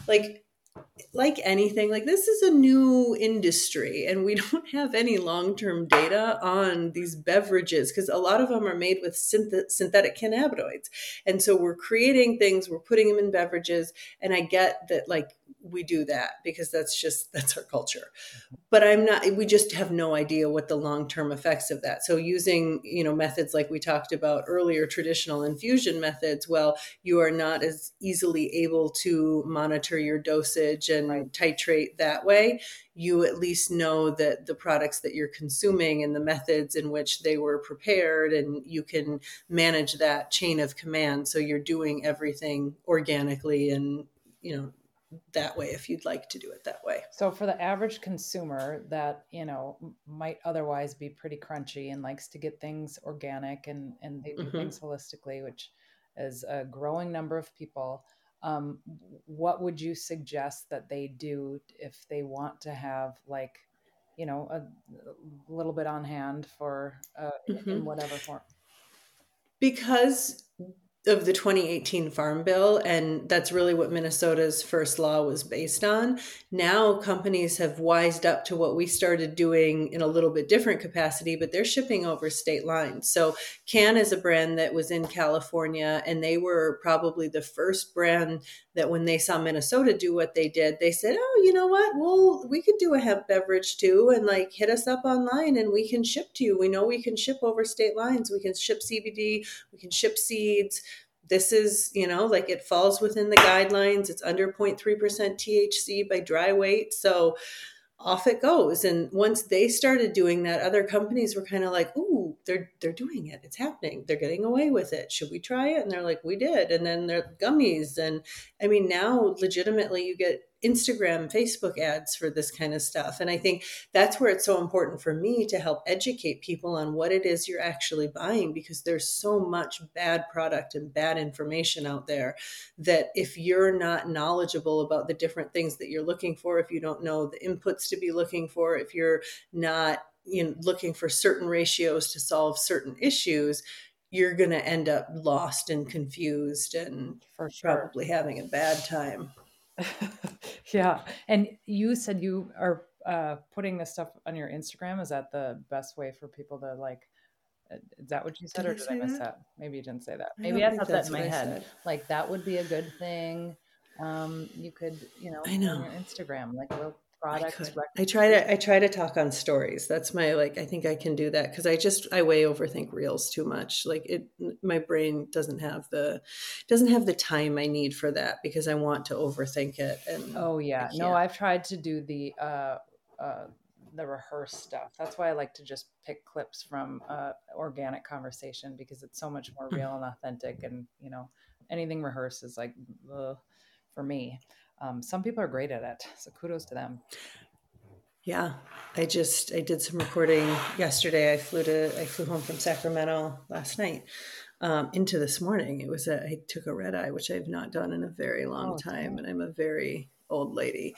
like anything, like this is a new industry and we don't have any long-term data on these beverages because a lot of them are made with synthetic cannabinoids. And so we're creating things, we're putting them in beverages. And I get that like we do that because that's our culture. But we just have no idea what the long-term effects of that. So using, you know, methods like we talked about earlier, traditional infusion methods, well, you are not as easily able to monitor your dosage and titrate that way. You at least know that the products that you're consuming and the methods in which they were prepared, and you can manage that chain of command. So you're doing everything organically and, you know, that way if you'd like to do it that way. So for the average consumer that, you know, might otherwise be pretty crunchy and likes to get things organic and they do things holistically, which is a growing number of people, what would you suggest that they do if they want to have like, you know, a little bit on hand for in whatever form? Because of the 2018 Farm Bill, and that's really what Minnesota's first law was based on. Now companies have wised up to what we started doing in a little bit different capacity, but they're shipping over state lines. So Can is a brand that was in California, and they were probably the first brand that when they saw Minnesota do what they did, they said, oh, you know what? Well, we could do a hemp beverage too, and like hit us up online and we can ship to you. We know we can ship over state lines. We can ship CBD, we can ship seeds. This is, you know, like it falls within the guidelines. It's under 0.3% THC by dry weight. So off it goes. And once they started doing that, other companies were kind of like, ooh, they're doing it. It's happening. They're getting away with it. Should we try it? And they're like, we did. And then they're gummies. And I mean, now legitimately you get Instagram, Facebook ads for this kind of stuff. And I think that's where it's so important for me to help educate people on what it is you're actually buying, because there's so much bad product and bad information out there that if you're not knowledgeable about the different things that you're looking for, if you don't know the inputs to be looking for, if you're not, you know, looking for certain ratios to solve certain issues, you're going to end up lost and confused and probably having a bad time. Yeah. And you said you are putting this stuff on your Instagram. Is that the best way for people to like, is that what you said? Or did I miss that? Maybe you didn't say that. Maybe I thought that in my head. Like that would be a good thing You could, I put on know. your Instagram, like little I products. could. I try to talk on stories. That's my like. I think I can do that because I way overthink reels too much. Like my brain doesn't have the time I need for that because I want to overthink it and Oh I yeah. No, can't. I've tried to do the rehearse stuff. That's why I like to just pick clips from organic conversation because it's so much more real and authentic. And anything rehearsed is like ugh, for me. Some people are great at it, so kudos to them. Yeah, I did some recording yesterday. I flew home from Sacramento last night into this morning. I took a red eye, which I've not done in a very long Oh, time, dang. and I'm a very old lady.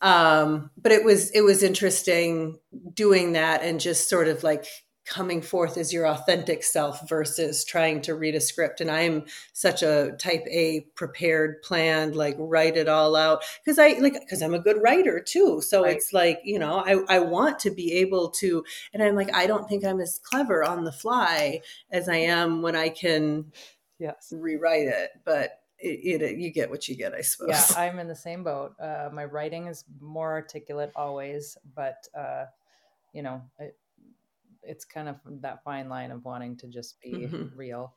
But it was interesting doing that and just sort of like coming forth as your authentic self versus trying to read a script. And I'm such a type A prepared, planned, like write it all out because I'm a good writer too. So Right. it's like, I want to be able to, and I'm like, I don't think I'm as clever on the fly as I am when I can Yes. rewrite it, but you get what you get, I Yeah, suppose. I'm in the same boat. My writing is more articulate always, but you know, it, it's kind of that fine line of wanting to just be Hmm. real.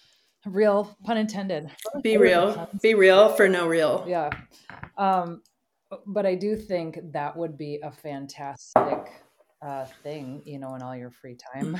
Real, pun intended. Be What are the real. puns? Be real for no real. Yeah. Um, but I do think that would be a fantastic thing, in all your free time,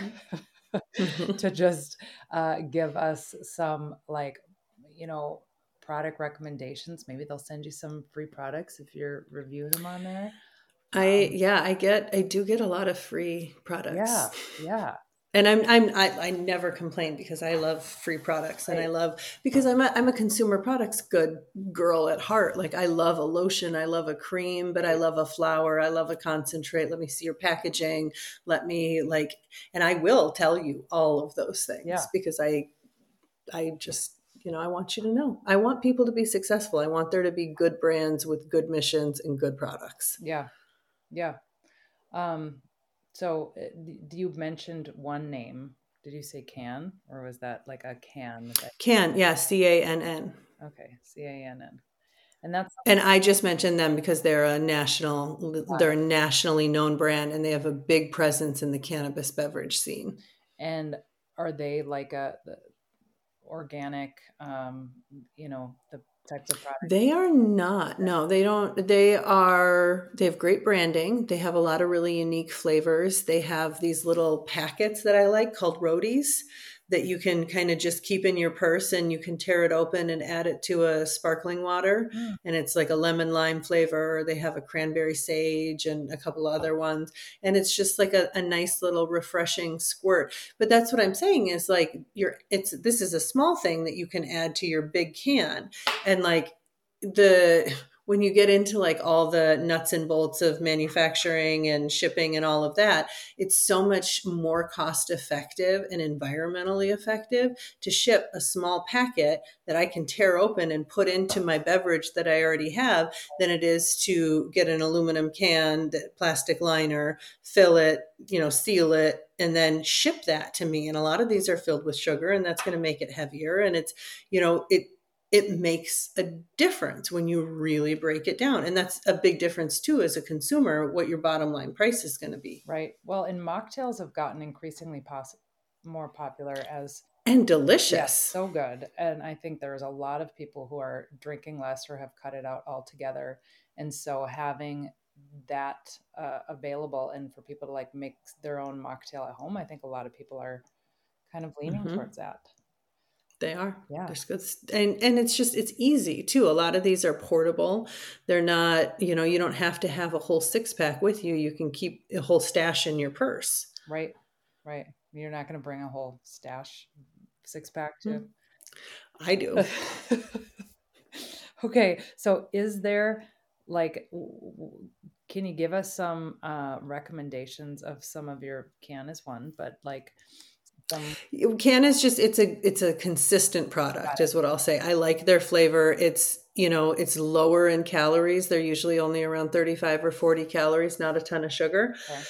Hmm. to just give us some you know, product recommendations. Maybe they'll send you some free products if you're reviewing them on there. I Um, yeah, I do get a lot of free yeah, products. yeah, And I never complain because I love free products and I right. love because I'm a consumer products good girl at heart. Like I love a lotion, I love a cream, but I Right. love a flower, I love a concentrate. Let me see your packaging. Let me like, and I will tell you all of those Yeah, things because I just, I want you to know. I want people to be successful. I want there to be good brands with good missions and good products. yeah, yeah. Um, so you mentioned one name. Did you say Can, or was that like a can? Can, yeah, CANN. Okay, CANN, and that's And I just mentioned them because they're a nationally known brand and they have a big presence in the cannabis beverage scene. and are they like the organic? The types of products. They are not. No, they don't. They have great branding. They have a lot of really unique flavors. They have these little packets that I like called roadies that you can kind of just keep in your purse and you can tear it open and add it to a sparkling water. Mm, And it's like a lemon lime flavor. They have a cranberry sage and a couple other ones. And it's just like a nice little refreshing squirt. But that's what I'm saying is like this is a small thing that you can add to your big can. And like the when you get into like all the nuts and bolts of manufacturing and shipping and all of that, it's so much more cost effective and environmentally effective to ship a small packet that I can tear open and put into my beverage that I already have than it is to get an aluminum can, plastic liner, fill it, seal it, and then ship that to me. And a lot of these are filled with sugar, and that's going to make it heavier. And it's, it makes a difference when you really break it down. And that's a big difference too, as a consumer, what your bottom line price is going to be. right. Well, and mocktails have gotten increasingly more popular as And yes, delicious. so good. And I think there's a lot of people who are drinking less or have cut it out altogether. And so having that available and for people to like make their own mocktail at home, I think a lot of people are kind of leaning Hmm. towards that. They are. Yeah. There's good. And it's easy too. A lot of these are portable. They're not, you don't have to have a whole 6-pack with you. You can keep a whole stash in your purse. Right. Right. You're not going to bring a whole stash 6-pack to. Hmm. I do. Okay. So is there like, can you give us some recommendations of some of your can is one, but like some. Can is just it's a consistent Got product it. is what I'll say. I like their flavor. It's lower in calories. They're usually only around 35 or 40 calories, not a ton of sugar. Okay.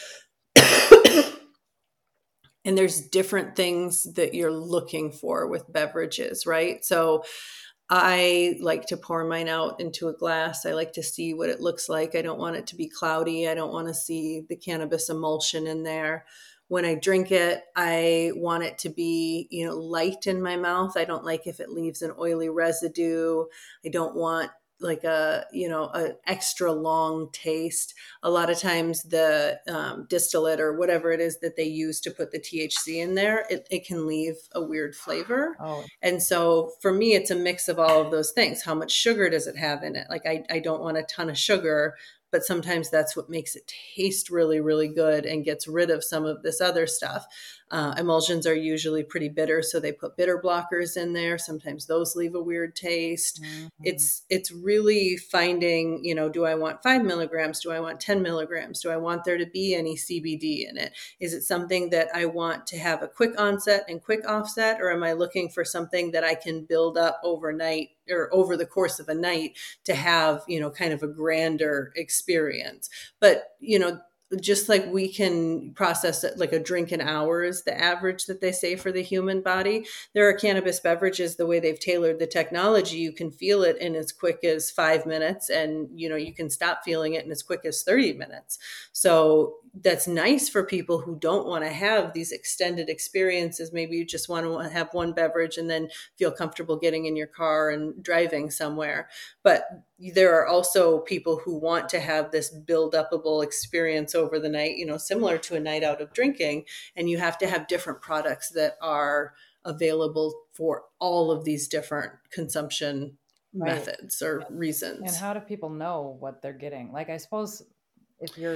And there's different things that you're looking for with beverages, right? So I like to pour mine out into a glass. I like to see what it looks like. I don't want it to be cloudy. I don't want to see the cannabis emulsion in there. When I drink it, I want it to be, light in my mouth. I don't like if it leaves an oily residue. I don't want like a extra long taste. A lot of times the distillate or whatever it is that they use to put the THC in there, it can leave a weird flavor. Oh, And so for me, it's a mix of all of those things. How much sugar does it have in it? Like I don't want a ton of sugar, but sometimes that's what makes it taste really, really good and gets rid of some of this other stuff. Emulsions are usually pretty bitter, so they put bitter blockers in there. Sometimes those leave a weird taste. mm-hmm. It's really finding, do I want 5 milligrams? Do I want 10 milligrams? Do I want there to be any CBD in it? Is it something that I want to have a quick onset and quick offset, or am I looking for something that I can build up overnight or over the course of a night to have, kind of a grander experience? But, just like we can process it like a drink an hour is the average that they say for the human body, there are cannabis beverages, the way they've tailored the technology, you can feel it in as quick as 5 minutes, and you can stop feeling it in as quick as 30 minutes. So that's nice for people who don't want to have these extended experiences. Maybe you just want to have one beverage and then feel comfortable getting in your car and driving somewhere. But there are also people who want to have this build-upable experience over the night, similar to a night out of drinking. And you have to have different products that are available for all of these different consumption methods or reasons. And how do people know what they're getting? Like, I suppose if you're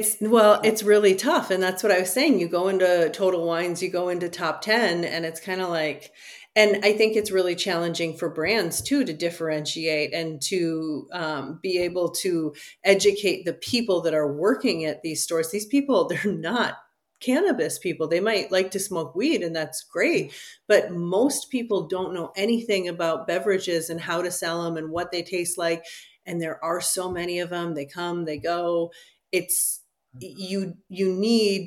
it's really tough. And that's what I was saying. You go into Total Wines, you go into Top 10, and it's kind of like, and I think it's really challenging for brands too to differentiate and to be able to educate the people that are working at these stores. These people, they're not cannabis people. They might like to smoke weed, and that's great. But most people don't know anything about beverages and how to sell them and what they taste like. And there are so many of them. They come, they go. It's you need,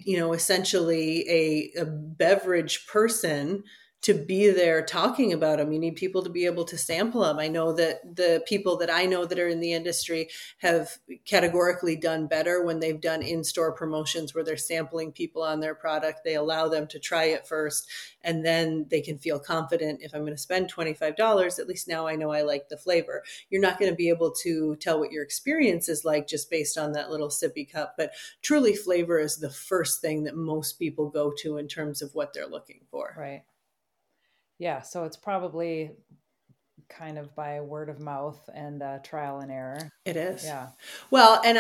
essentially a beverage person to be there talking about them. You need people to be able to sample them. I know that the people that I know that are in the industry have categorically done better when they've done in-store promotions where they're sampling people on their product. They allow them to try it first, and then they can feel confident. If I'm going to spend $25, at least now I know I like the flavor. You're not going to be able to tell what your experience is like just based on that little sippy cup, but truly flavor is the first thing that most people go to in terms of what they're looking for. Right. Yeah, so it's probably kind of by word of mouth and trial and error. It is. Yeah. Well, and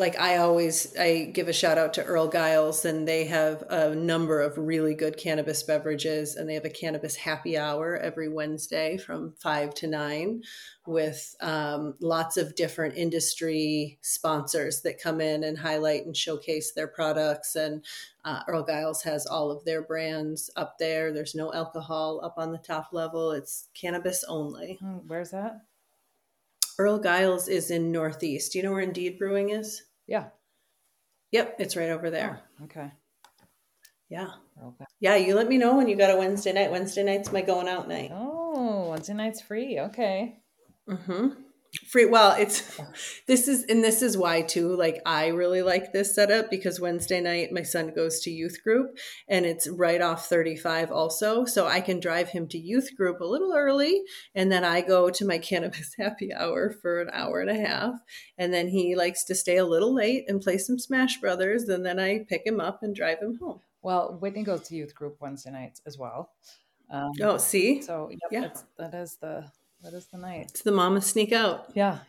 I give a shout out to Earl Giles, and they have a number of really good cannabis beverages, and they have a cannabis happy hour every Wednesday from 5 to 9 with lots of different industry sponsors that come in and highlight and showcase their products. And Earl Giles has all of their brands up there. There's no alcohol up on the top level. It's cannabis only. Where's that? Earl Giles is in Northeast. Do you know where Indeed Brewing is? Yeah. Yep, it's right over there. Oh, okay. Yeah. Okay. Yeah, you let me know when you got a Wednesday night. Wednesday night's my going out night. Oh, Wednesday night's free. Okay. Mm-hmm. Free. Well, this is why too, like I really like this setup, because Wednesday night my son goes to youth group and it's right off 35 also. So I can drive him to youth group a little early, and then I go to my cannabis happy hour for an hour and a half. And then he likes to stay a little late and play some Smash Brothers. And then I pick him up and drive him home. Well, Whitney goes to youth group Wednesday nights as well. See? So yep, that is the night. It's the mama sneak out. Yeah.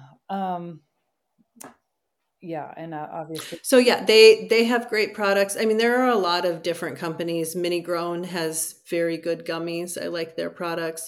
Yeah, and obviously. So yeah, they have great products. I mean, there are a lot of different companies. Mini Grown has very good gummies. I like their products.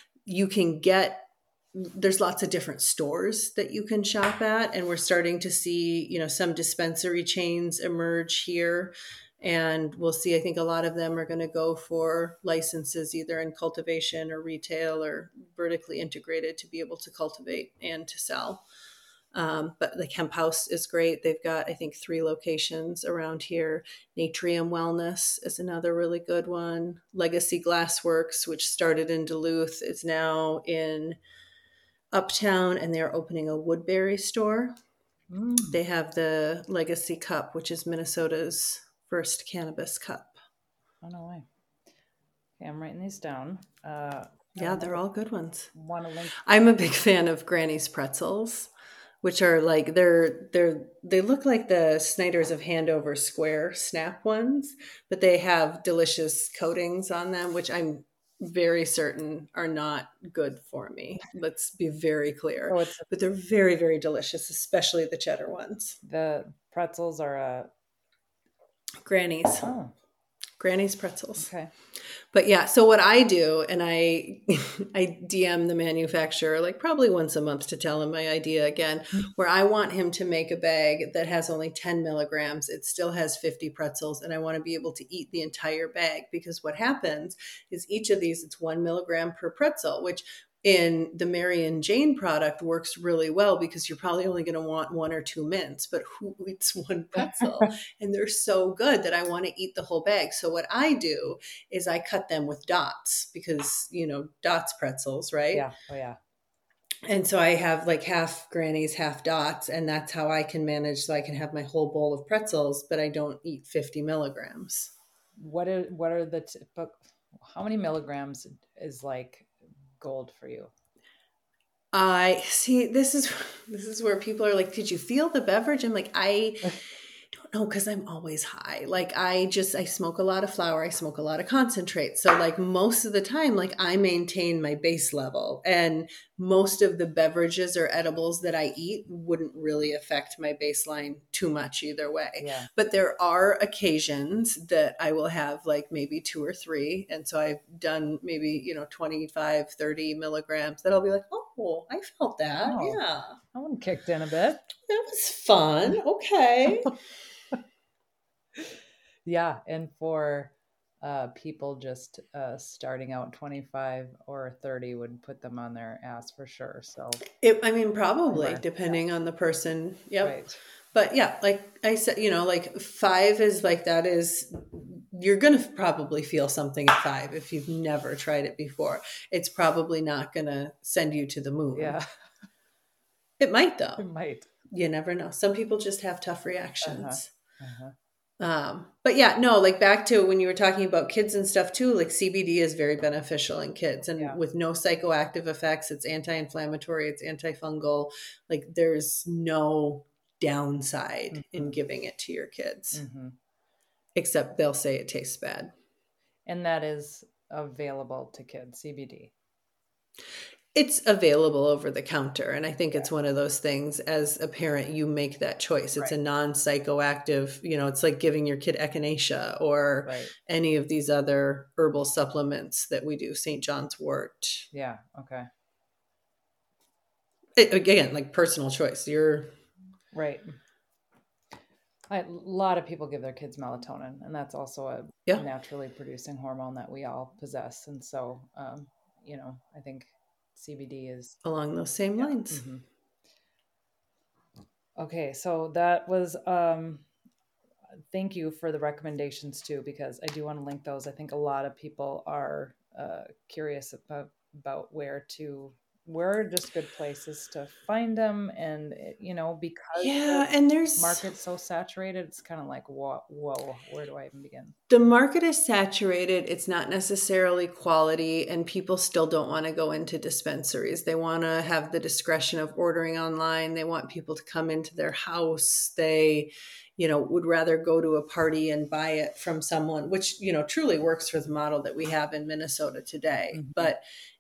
There's lots of different stores that you can shop at, and we're starting to see, some dispensary chains emerge here. And we'll see, I think a lot of them are going to go for licenses either in cultivation or retail or vertically integrated to be able to cultivate and to sell. But like Hemp House is great. They've got, I think, 3 locations around here. Natrium Wellness is another really good one. Legacy Glassworks, which started in Duluth, is now in Uptown, and they're opening a Woodbury store. They have the Legacy Cup, which is Minnesota's first cannabis cup. Oh, no way. Okay, I'm writing these down. Yeah, they're all good ones. Want to link? I'm a big fan of Granny's pretzels, which are like they look like the Snyder's of Handover Square Snap ones, but they have delicious coatings on them, which I'm very certain are not good for me. Let's be very clear. Oh, but they're very, very delicious, especially the cheddar ones. The pretzels are Granny's. Oh. Granny's pretzels. Okay. But yeah, so what I do, and I DM the manufacturer like probably once a month to tell him my idea again, where I want him to make a bag that has only 10 milligrams. It still has 50 pretzels, and I want to be able to eat the entire bag, because what happens is each of these, it's 1 milligram per pretzel, which in the Mary and Jane product works really well, because you're probably only going to want 1 or 2 mints, but who eats 1 pretzel? And they're so good that I want to eat the whole bag. So what I do is I cut them with dots, because, dots pretzels, right? Yeah. Oh, yeah. And so I have like half Granny's, half dots, and that's how I can manage, so I can have my whole bowl of pretzels, but I don't eat 50 milligrams. What are how many milligrams is like gold for you? I see. This is where people are like, did you feel the beverage? I'm like, I don't know, because I'm always high. Like I smoke a lot of flour. I smoke a lot of concentrate. So like most of the time, like I maintain my base level, and most of the beverages or edibles that I eat wouldn't really affect my baseline too much either way. Yeah. But there are occasions that I will have like maybe 2 or 3. And so I've done maybe, 25, 30 milligrams that I'll be like, oh, I felt that. Oh, yeah. That one kicked in a bit. That was fun. Okay. Yeah. And for people just starting out 25 or 30 would put them on their ass for sure. So probably depending on the person. Yep. Right. But yeah, like I said, like 5 is like, that is, you're going to probably feel something at 5 if you've never tried it before. It's probably not going to send you to the moon. Yeah. It might though. It might. You never know. Some people just have tough reactions. Uh-huh. But yeah, no, like back to when you were talking about kids and stuff too, like CBD is very beneficial in kids, and with no psychoactive effects. It's anti-inflammatory, it's antifungal. Like there's no downside in giving it to your kids, except they'll say it tastes bad. And that is available to kids, CBD. It's available over the counter. And I think it's one of those things, as a parent, you make that choice. It's a non-psychoactive, it's like giving your kid echinacea or any of these other herbal supplements that we do, St. John's wort. Yeah. Okay. Again, like personal choice. You're right. A lot of people give their kids melatonin, and that's also a naturally producing hormone that we all possess. And so, I think CBD is along those same lines. Okay, so that was thank you for the recommendations too, because I do want to link those. I think a lot of people are curious about where are just good places to find them, and because and there's market's so saturated, it's kind of like whoa, where do I even begin? The market is saturated. It's not necessarily quality, and people still don't want to go into dispensaries. They want to have the discretion of ordering online. They want people to come into their house. They would rather go to a party and buy it from someone, which truly works for the model that we have in Minnesota today. But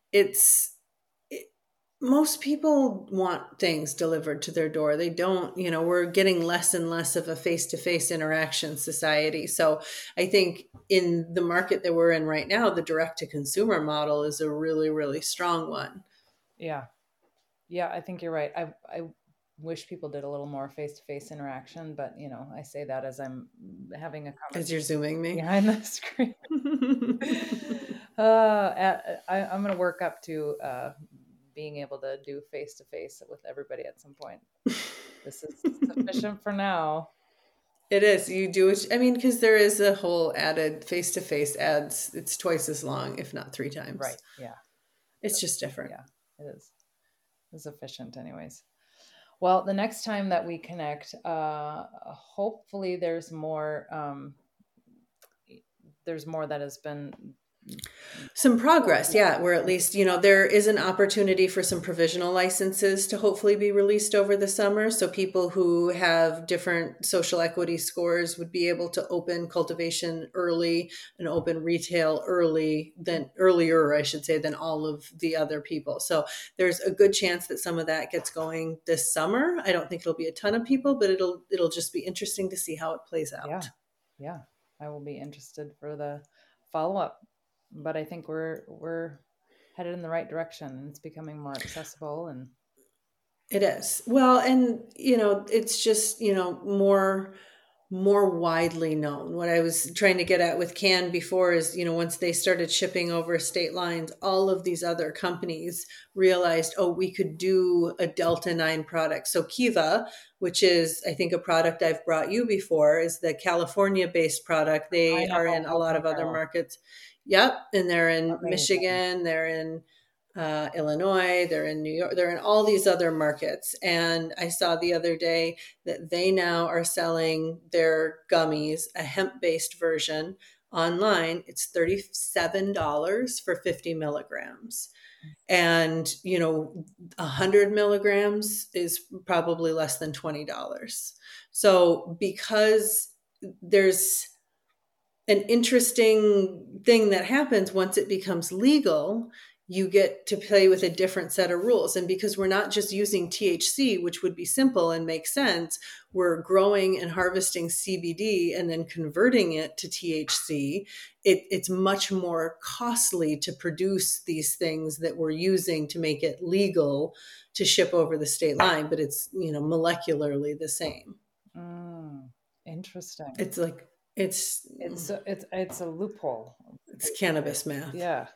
most people want things delivered to their door. They don't, we're getting less and less of a face-to-face interaction society. So I think in the market that we're in right now, the direct-to-consumer model is a really, really strong one. Yeah. Yeah, I think you're right. I wish people did a little more face-to-face interaction, but I say that as I'm having a conversation. As you're zooming me behind the screen. I'm going to work up to being able to do face to face with everybody at some point. This is sufficient for now. It is. You do it. I mean, because there is a whole added face-to-face ads. It's twice as long, if not 3 times. Right. Yeah. It's just different. Yeah, it is. It's efficient anyways. Well, the next time that we connect, hopefully there's more that has been some progress. Yeah. Where at least, there is an opportunity for some provisional licenses to hopefully be released over the summer. So people who have different social equity scores would be able to open cultivation early and open retail earlier, I should say, than all of the other people. So there's a good chance that some of that gets going this summer. I don't think it'll be a ton of people, but it'll just be interesting to see how it plays out. Yeah. I will be interested for the follow-up. But I think we're headed in the right direction. It's becoming more accessible, and it is. Well, and it's just more widely known. What I was trying to get at with Cann before is, once they started shipping over state lines, all of these other companies realized, oh, we could do a Delta 9 product. So Kiva, which is, I think, a product I've brought you before, is the California-based product. They are in a lot of other markets. Yep. And they're in Michigan, they're in Illinois, they're in New York, they're in all these other markets. And I saw the other day that they now are selling their gummies, a hemp-based version, online. It's $37 for 50 milligrams. And, 100 milligrams is probably less than $20. So because there's an interesting thing that happens once it becomes legal, you get to play with a different set of rules. And because we're not just using THC, which would be simple and make sense, we're growing and harvesting CBD and then converting it to THC. It's much more costly to produce these things that we're using to make it legal to ship over the state line, but it's, molecularly the same. Interesting. It's like, it's a loophole. It's cannabis math. Yeah.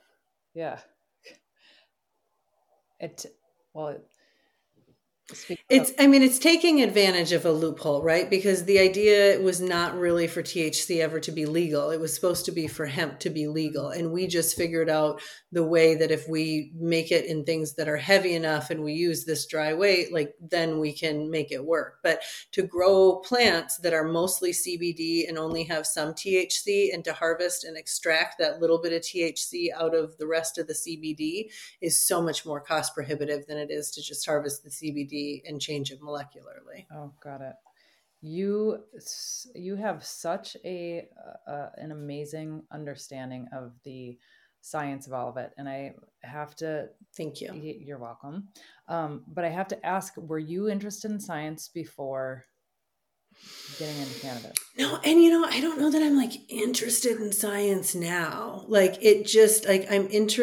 It's taking advantage of a loophole, right? Because the idea was not really for THC ever to be legal. It was supposed to be for hemp to be legal. And we just figured out the way that if we make it in things that are heavy enough and we use this dry weight, then we can make it work. But to grow plants that are mostly CBD and only have some THC, and to harvest and extract that little bit of THC out of the rest of the CBD is so much more cost prohibitive than it is to just harvest the CBD and change it molecularly. Oh, got it. You have such an amazing understanding of the science of all of it, and I have to thank you. You're welcome. But I have to ask, were you interested in science before getting into cannabis? No, and I don't know that I'm interested in science now. I'm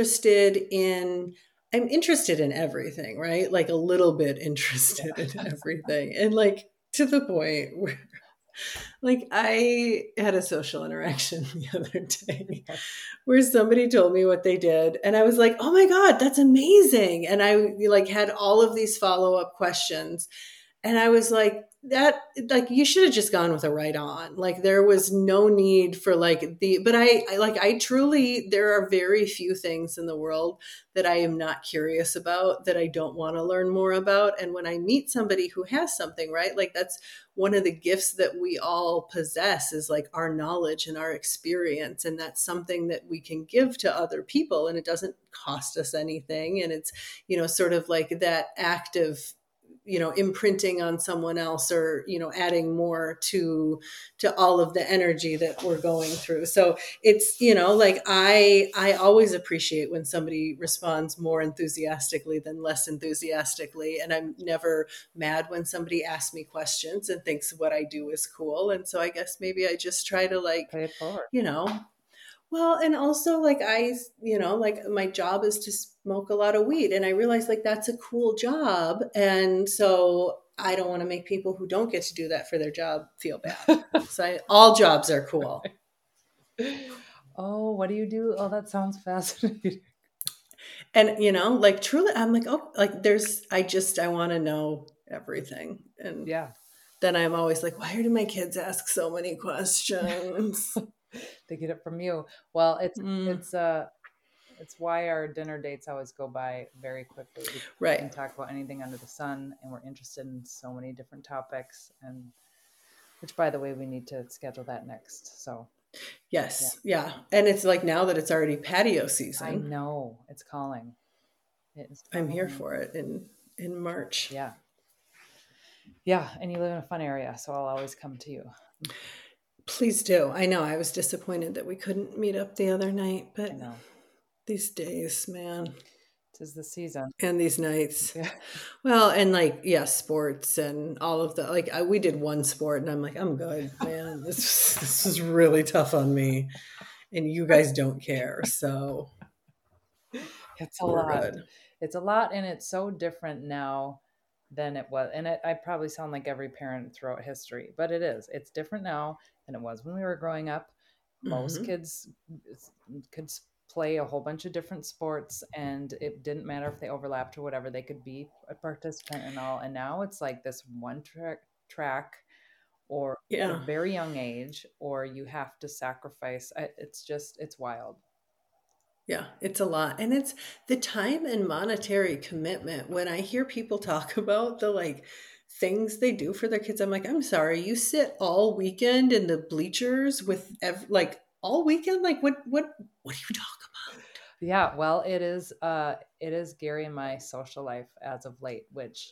interested in everything, right? A little bit interested in everything. And to the point where I had a social interaction the other day where somebody told me what they did. And I was like, oh my God, that's amazing. And I had all of these follow-up questions. And I was like, you should have just gone with a right on. There was no need for but I truly, there are very few things in the world that I am not curious about, that I don't want to learn more about. And when I meet somebody who has something, right, that's one of the gifts that we all possess, is our knowledge and our experience. And that's something that we can give to other people, and it doesn't cost us anything. And it's, sort of that act of, imprinting on someone else, or, adding more to all of the energy that we're going through. So it's, I always appreciate when somebody responds more enthusiastically than less enthusiastically. And I'm never mad when somebody asks me questions and thinks what I do is cool. And so I guess maybe I just try to pay it forward. Well, and also my job is to smoke a lot of weed, and I realize that's a cool job. And so I don't want to make people who don't get to do that for their job feel bad. So all jobs are cool. Oh, what do you do? Oh, that sounds fascinating. And, like truly, I'm like, oh, like I want to know everything. And Yeah. then I'm always like, why do my kids ask so many questions? They get it from you. Well, Mm, it's why our dinner dates always go by very quickly, because we can right. talk about anything under the sun, and we're interested in so many different topics. And which, by the way, we need to schedule that next. So yeah, Yes. Yeah. And it's like now that it's already patio I season, know it's calling. It is I'm here calling. for it in March. Yeah, yeah. And you live in a fun area, so I'll always come to you. Please do. I know I was disappointed that we couldn't meet up the other night, I but know. these days, man, 'Tis the season. and these nights. Yeah. Well, and like, yeah, sports and all of the like. We did one sport, and I'm like, I'm good, man. This is really tough on me, and you guys don't care, so It's a we're lot. good. It's a lot, and it's so different now than it was. And I probably sound like every parent throughout history, but it is. It's different now than it was when we were growing up. Most Hmm. kids could play a whole bunch of different sports, and it didn't matter if they overlapped or whatever. They could be a participant and all. And now it's like this one track, or at a Yeah, very young age, or you have to sacrifice. It's wild. yeah, it's a lot, and it's the time and monetary commitment. When I hear people talk about the like things they do for their kids, I'm like, I'm sorry, you sit all weekend in the bleachers with like all weekend. Like, what do you talk about? Yeah, well, it is Gary in my social life as of late, which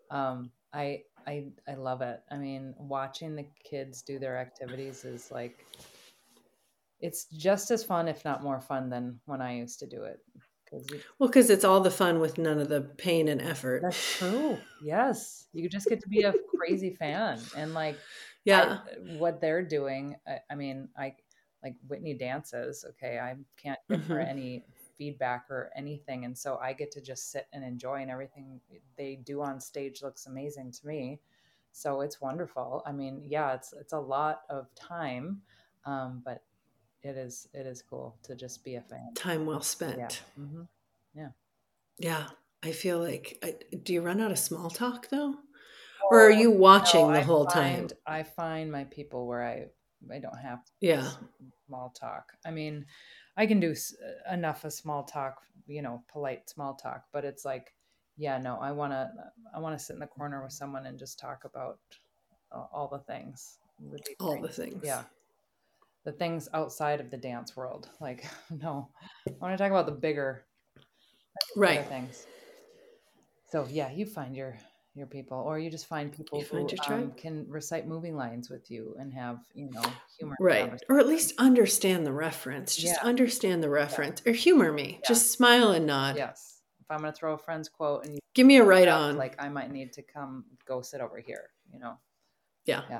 I love it. I mean, watching the kids do their activities is like it's just as fun, if not more fun than when I used to do it. Because Well, because it's all the fun with none of the pain and effort. that's true. Yes, you just get to be a crazy fan, and like I Yeah. what they're doing. I mean, I like Whitney dances. Okay, I can't give her Hmm. any feedback or anything, and so I get to just sit and enjoy, and everything they do on stage looks amazing to me. So it's wonderful. I mean, yeah, it's a lot of time, but it is cool to just be a fan. Time well Yeah. spent. Yeah. Yeah. I feel like, do you run out of small talk though? Or are Oh, you no, watching the I whole time? find I find my people where I don't have to do Yeah. small talk. I mean, I can do enough of small talk, polite small talk, but it's like, yeah, no, I want to sit in the corner with someone and just talk about all the things, the deep All the things. things. Yeah, the things outside of the dance world. Like, no, I want to talk about the bigger, better Right. things. So yeah, you find your people, or you just find You people find who your tribe. can recite moving lines with you and have humor in Right. conversation. Or at least understand the reference. Just Yeah, understand the yeah, reference or humor me. yeah. Just smile and nod. Yes. If I'm gonna throw a friend's quote and you Give me a pick right it up, on. like I might need to come go sit over here. Yeah. Yeah.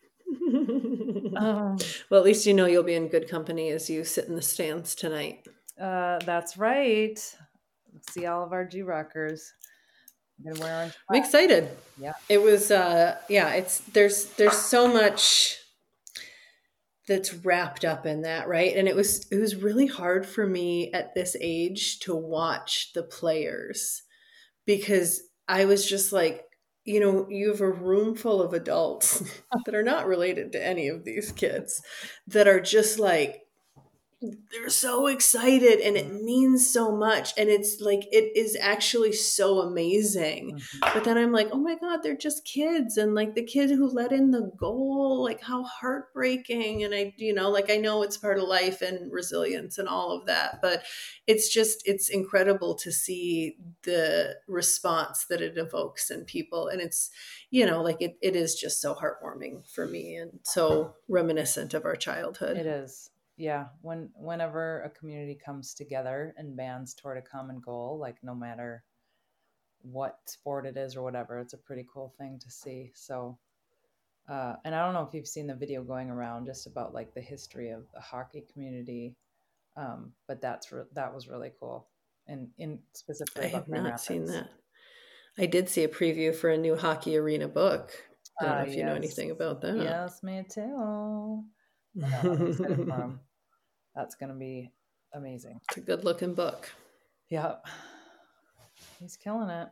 Well, at least you know you'll be in good company as you sit in the stands tonight. That's right. See all of our G rockers. I'm gonna wear orange. I'm excited. Yeah. It was yeah, it's there's so much that's wrapped up in that, right? And it was really hard for me at this age to watch the players because I was just like, you have a room full of adults that are not related to any of these kids that are just like they're so excited and it means so much and it's like it is actually so amazing, Mhm. but then I'm like, oh my god, they're just kids, and like the kid who let in the goal, like how heartbreaking. And I know it's part of life and resilience and all of that, but it's incredible to see the response that it evokes in people, and it's like it is just so heartwarming for me and so reminiscent of our childhood. It is. Yeah. Whenever a community comes together and bands toward a common goal, like no matter what sport it is or whatever, it's a pretty cool thing to see. So, and I don't know if you've seen the video going around just about like the history of the hockey community, but that was really cool, and in specifically I about have Grand not seen Rapids. that. I did see a preview for a new Hockey Arena book. I don't know if you know Yes, anything about that. yes, me too. I know. I'm excited for them. That's going to be amazing. It's a good looking book. Yep. He's killing it.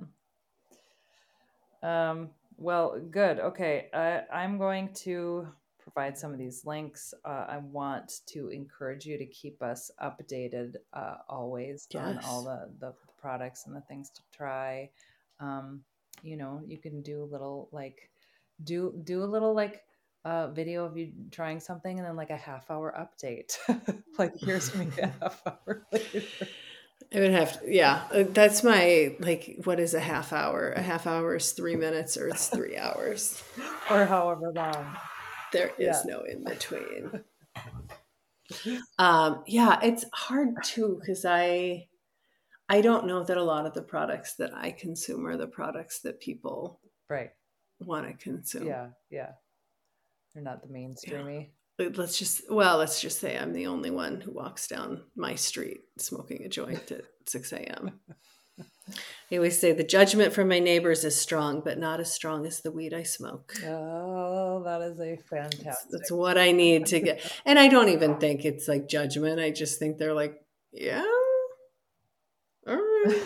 Well, good. Okay. I'm going to provide some of these links. I want to encourage you to keep us updated always on all the products and the things to try. You can do a little do a little video of you trying something and then like a half-hour update. Like here's me a half hour later. I would have to, yeah. That's my, what is a half hour? A half hour is 3 minutes or it's 3 hours. Or however long. There is no in between. It's hard too because I don't know that a lot of the products that I consume are the products that people want to consume. Yeah. They're not the mainstreamy. Yeah. Let's just say I'm the only one who walks down my street smoking a joint at 6 a.m. I always say the judgment from my neighbors is strong, but not as strong as the weed I smoke. Oh, that is a fantastic. That's what I need to get. And I don't even think it's like judgment. I just think they're like, yeah, all right.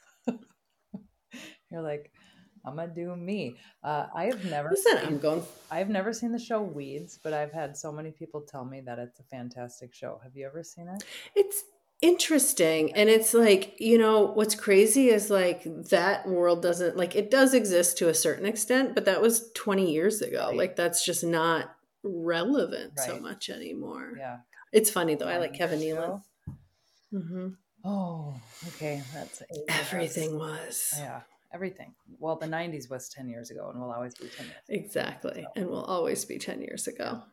You're like, I'm gonna do me. I've never seen the show Weeds, but I've had so many people tell me that it's a fantastic show. Have you ever seen it? It's interesting. And it's like, what's crazy is like that world doesn't it does exist to a certain extent, but that was 20 years ago. Right. Like that's just not relevant so much anymore. Yeah. It's funny though. I like Kevin Nealon. Mm-hmm. Oh, okay. That's everything was. Yeah. Everything. Well, the 90s was 10 years ago and will always be 10 years ago. Exactly. And will always be 10 years ago.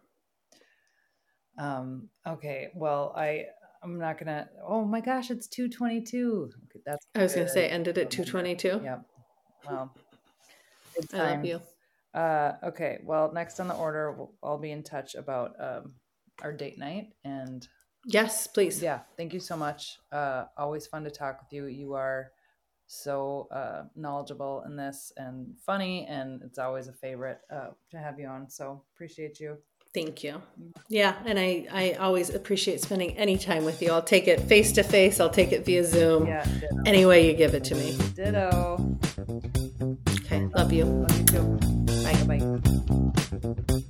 Okay. Well, I'm not going to, oh my gosh, it's 2:22. I was going to say ended at 2:22. Yep. Well, I love you. Okay. Well, next on the order, I'll be in touch about our date night and yes, please. Yeah. Thank you so much. Always fun to talk with you. You are so knowledgeable in this and funny, and it's always a favorite to have you on. So appreciate you. Thank you. Yeah, and I always appreciate spending any time with you. I'll take it face to face. I'll take it via Zoom. Yeah, ditto. Any way you give it to me. Ditto. Okay, love you. Love you too. Bye.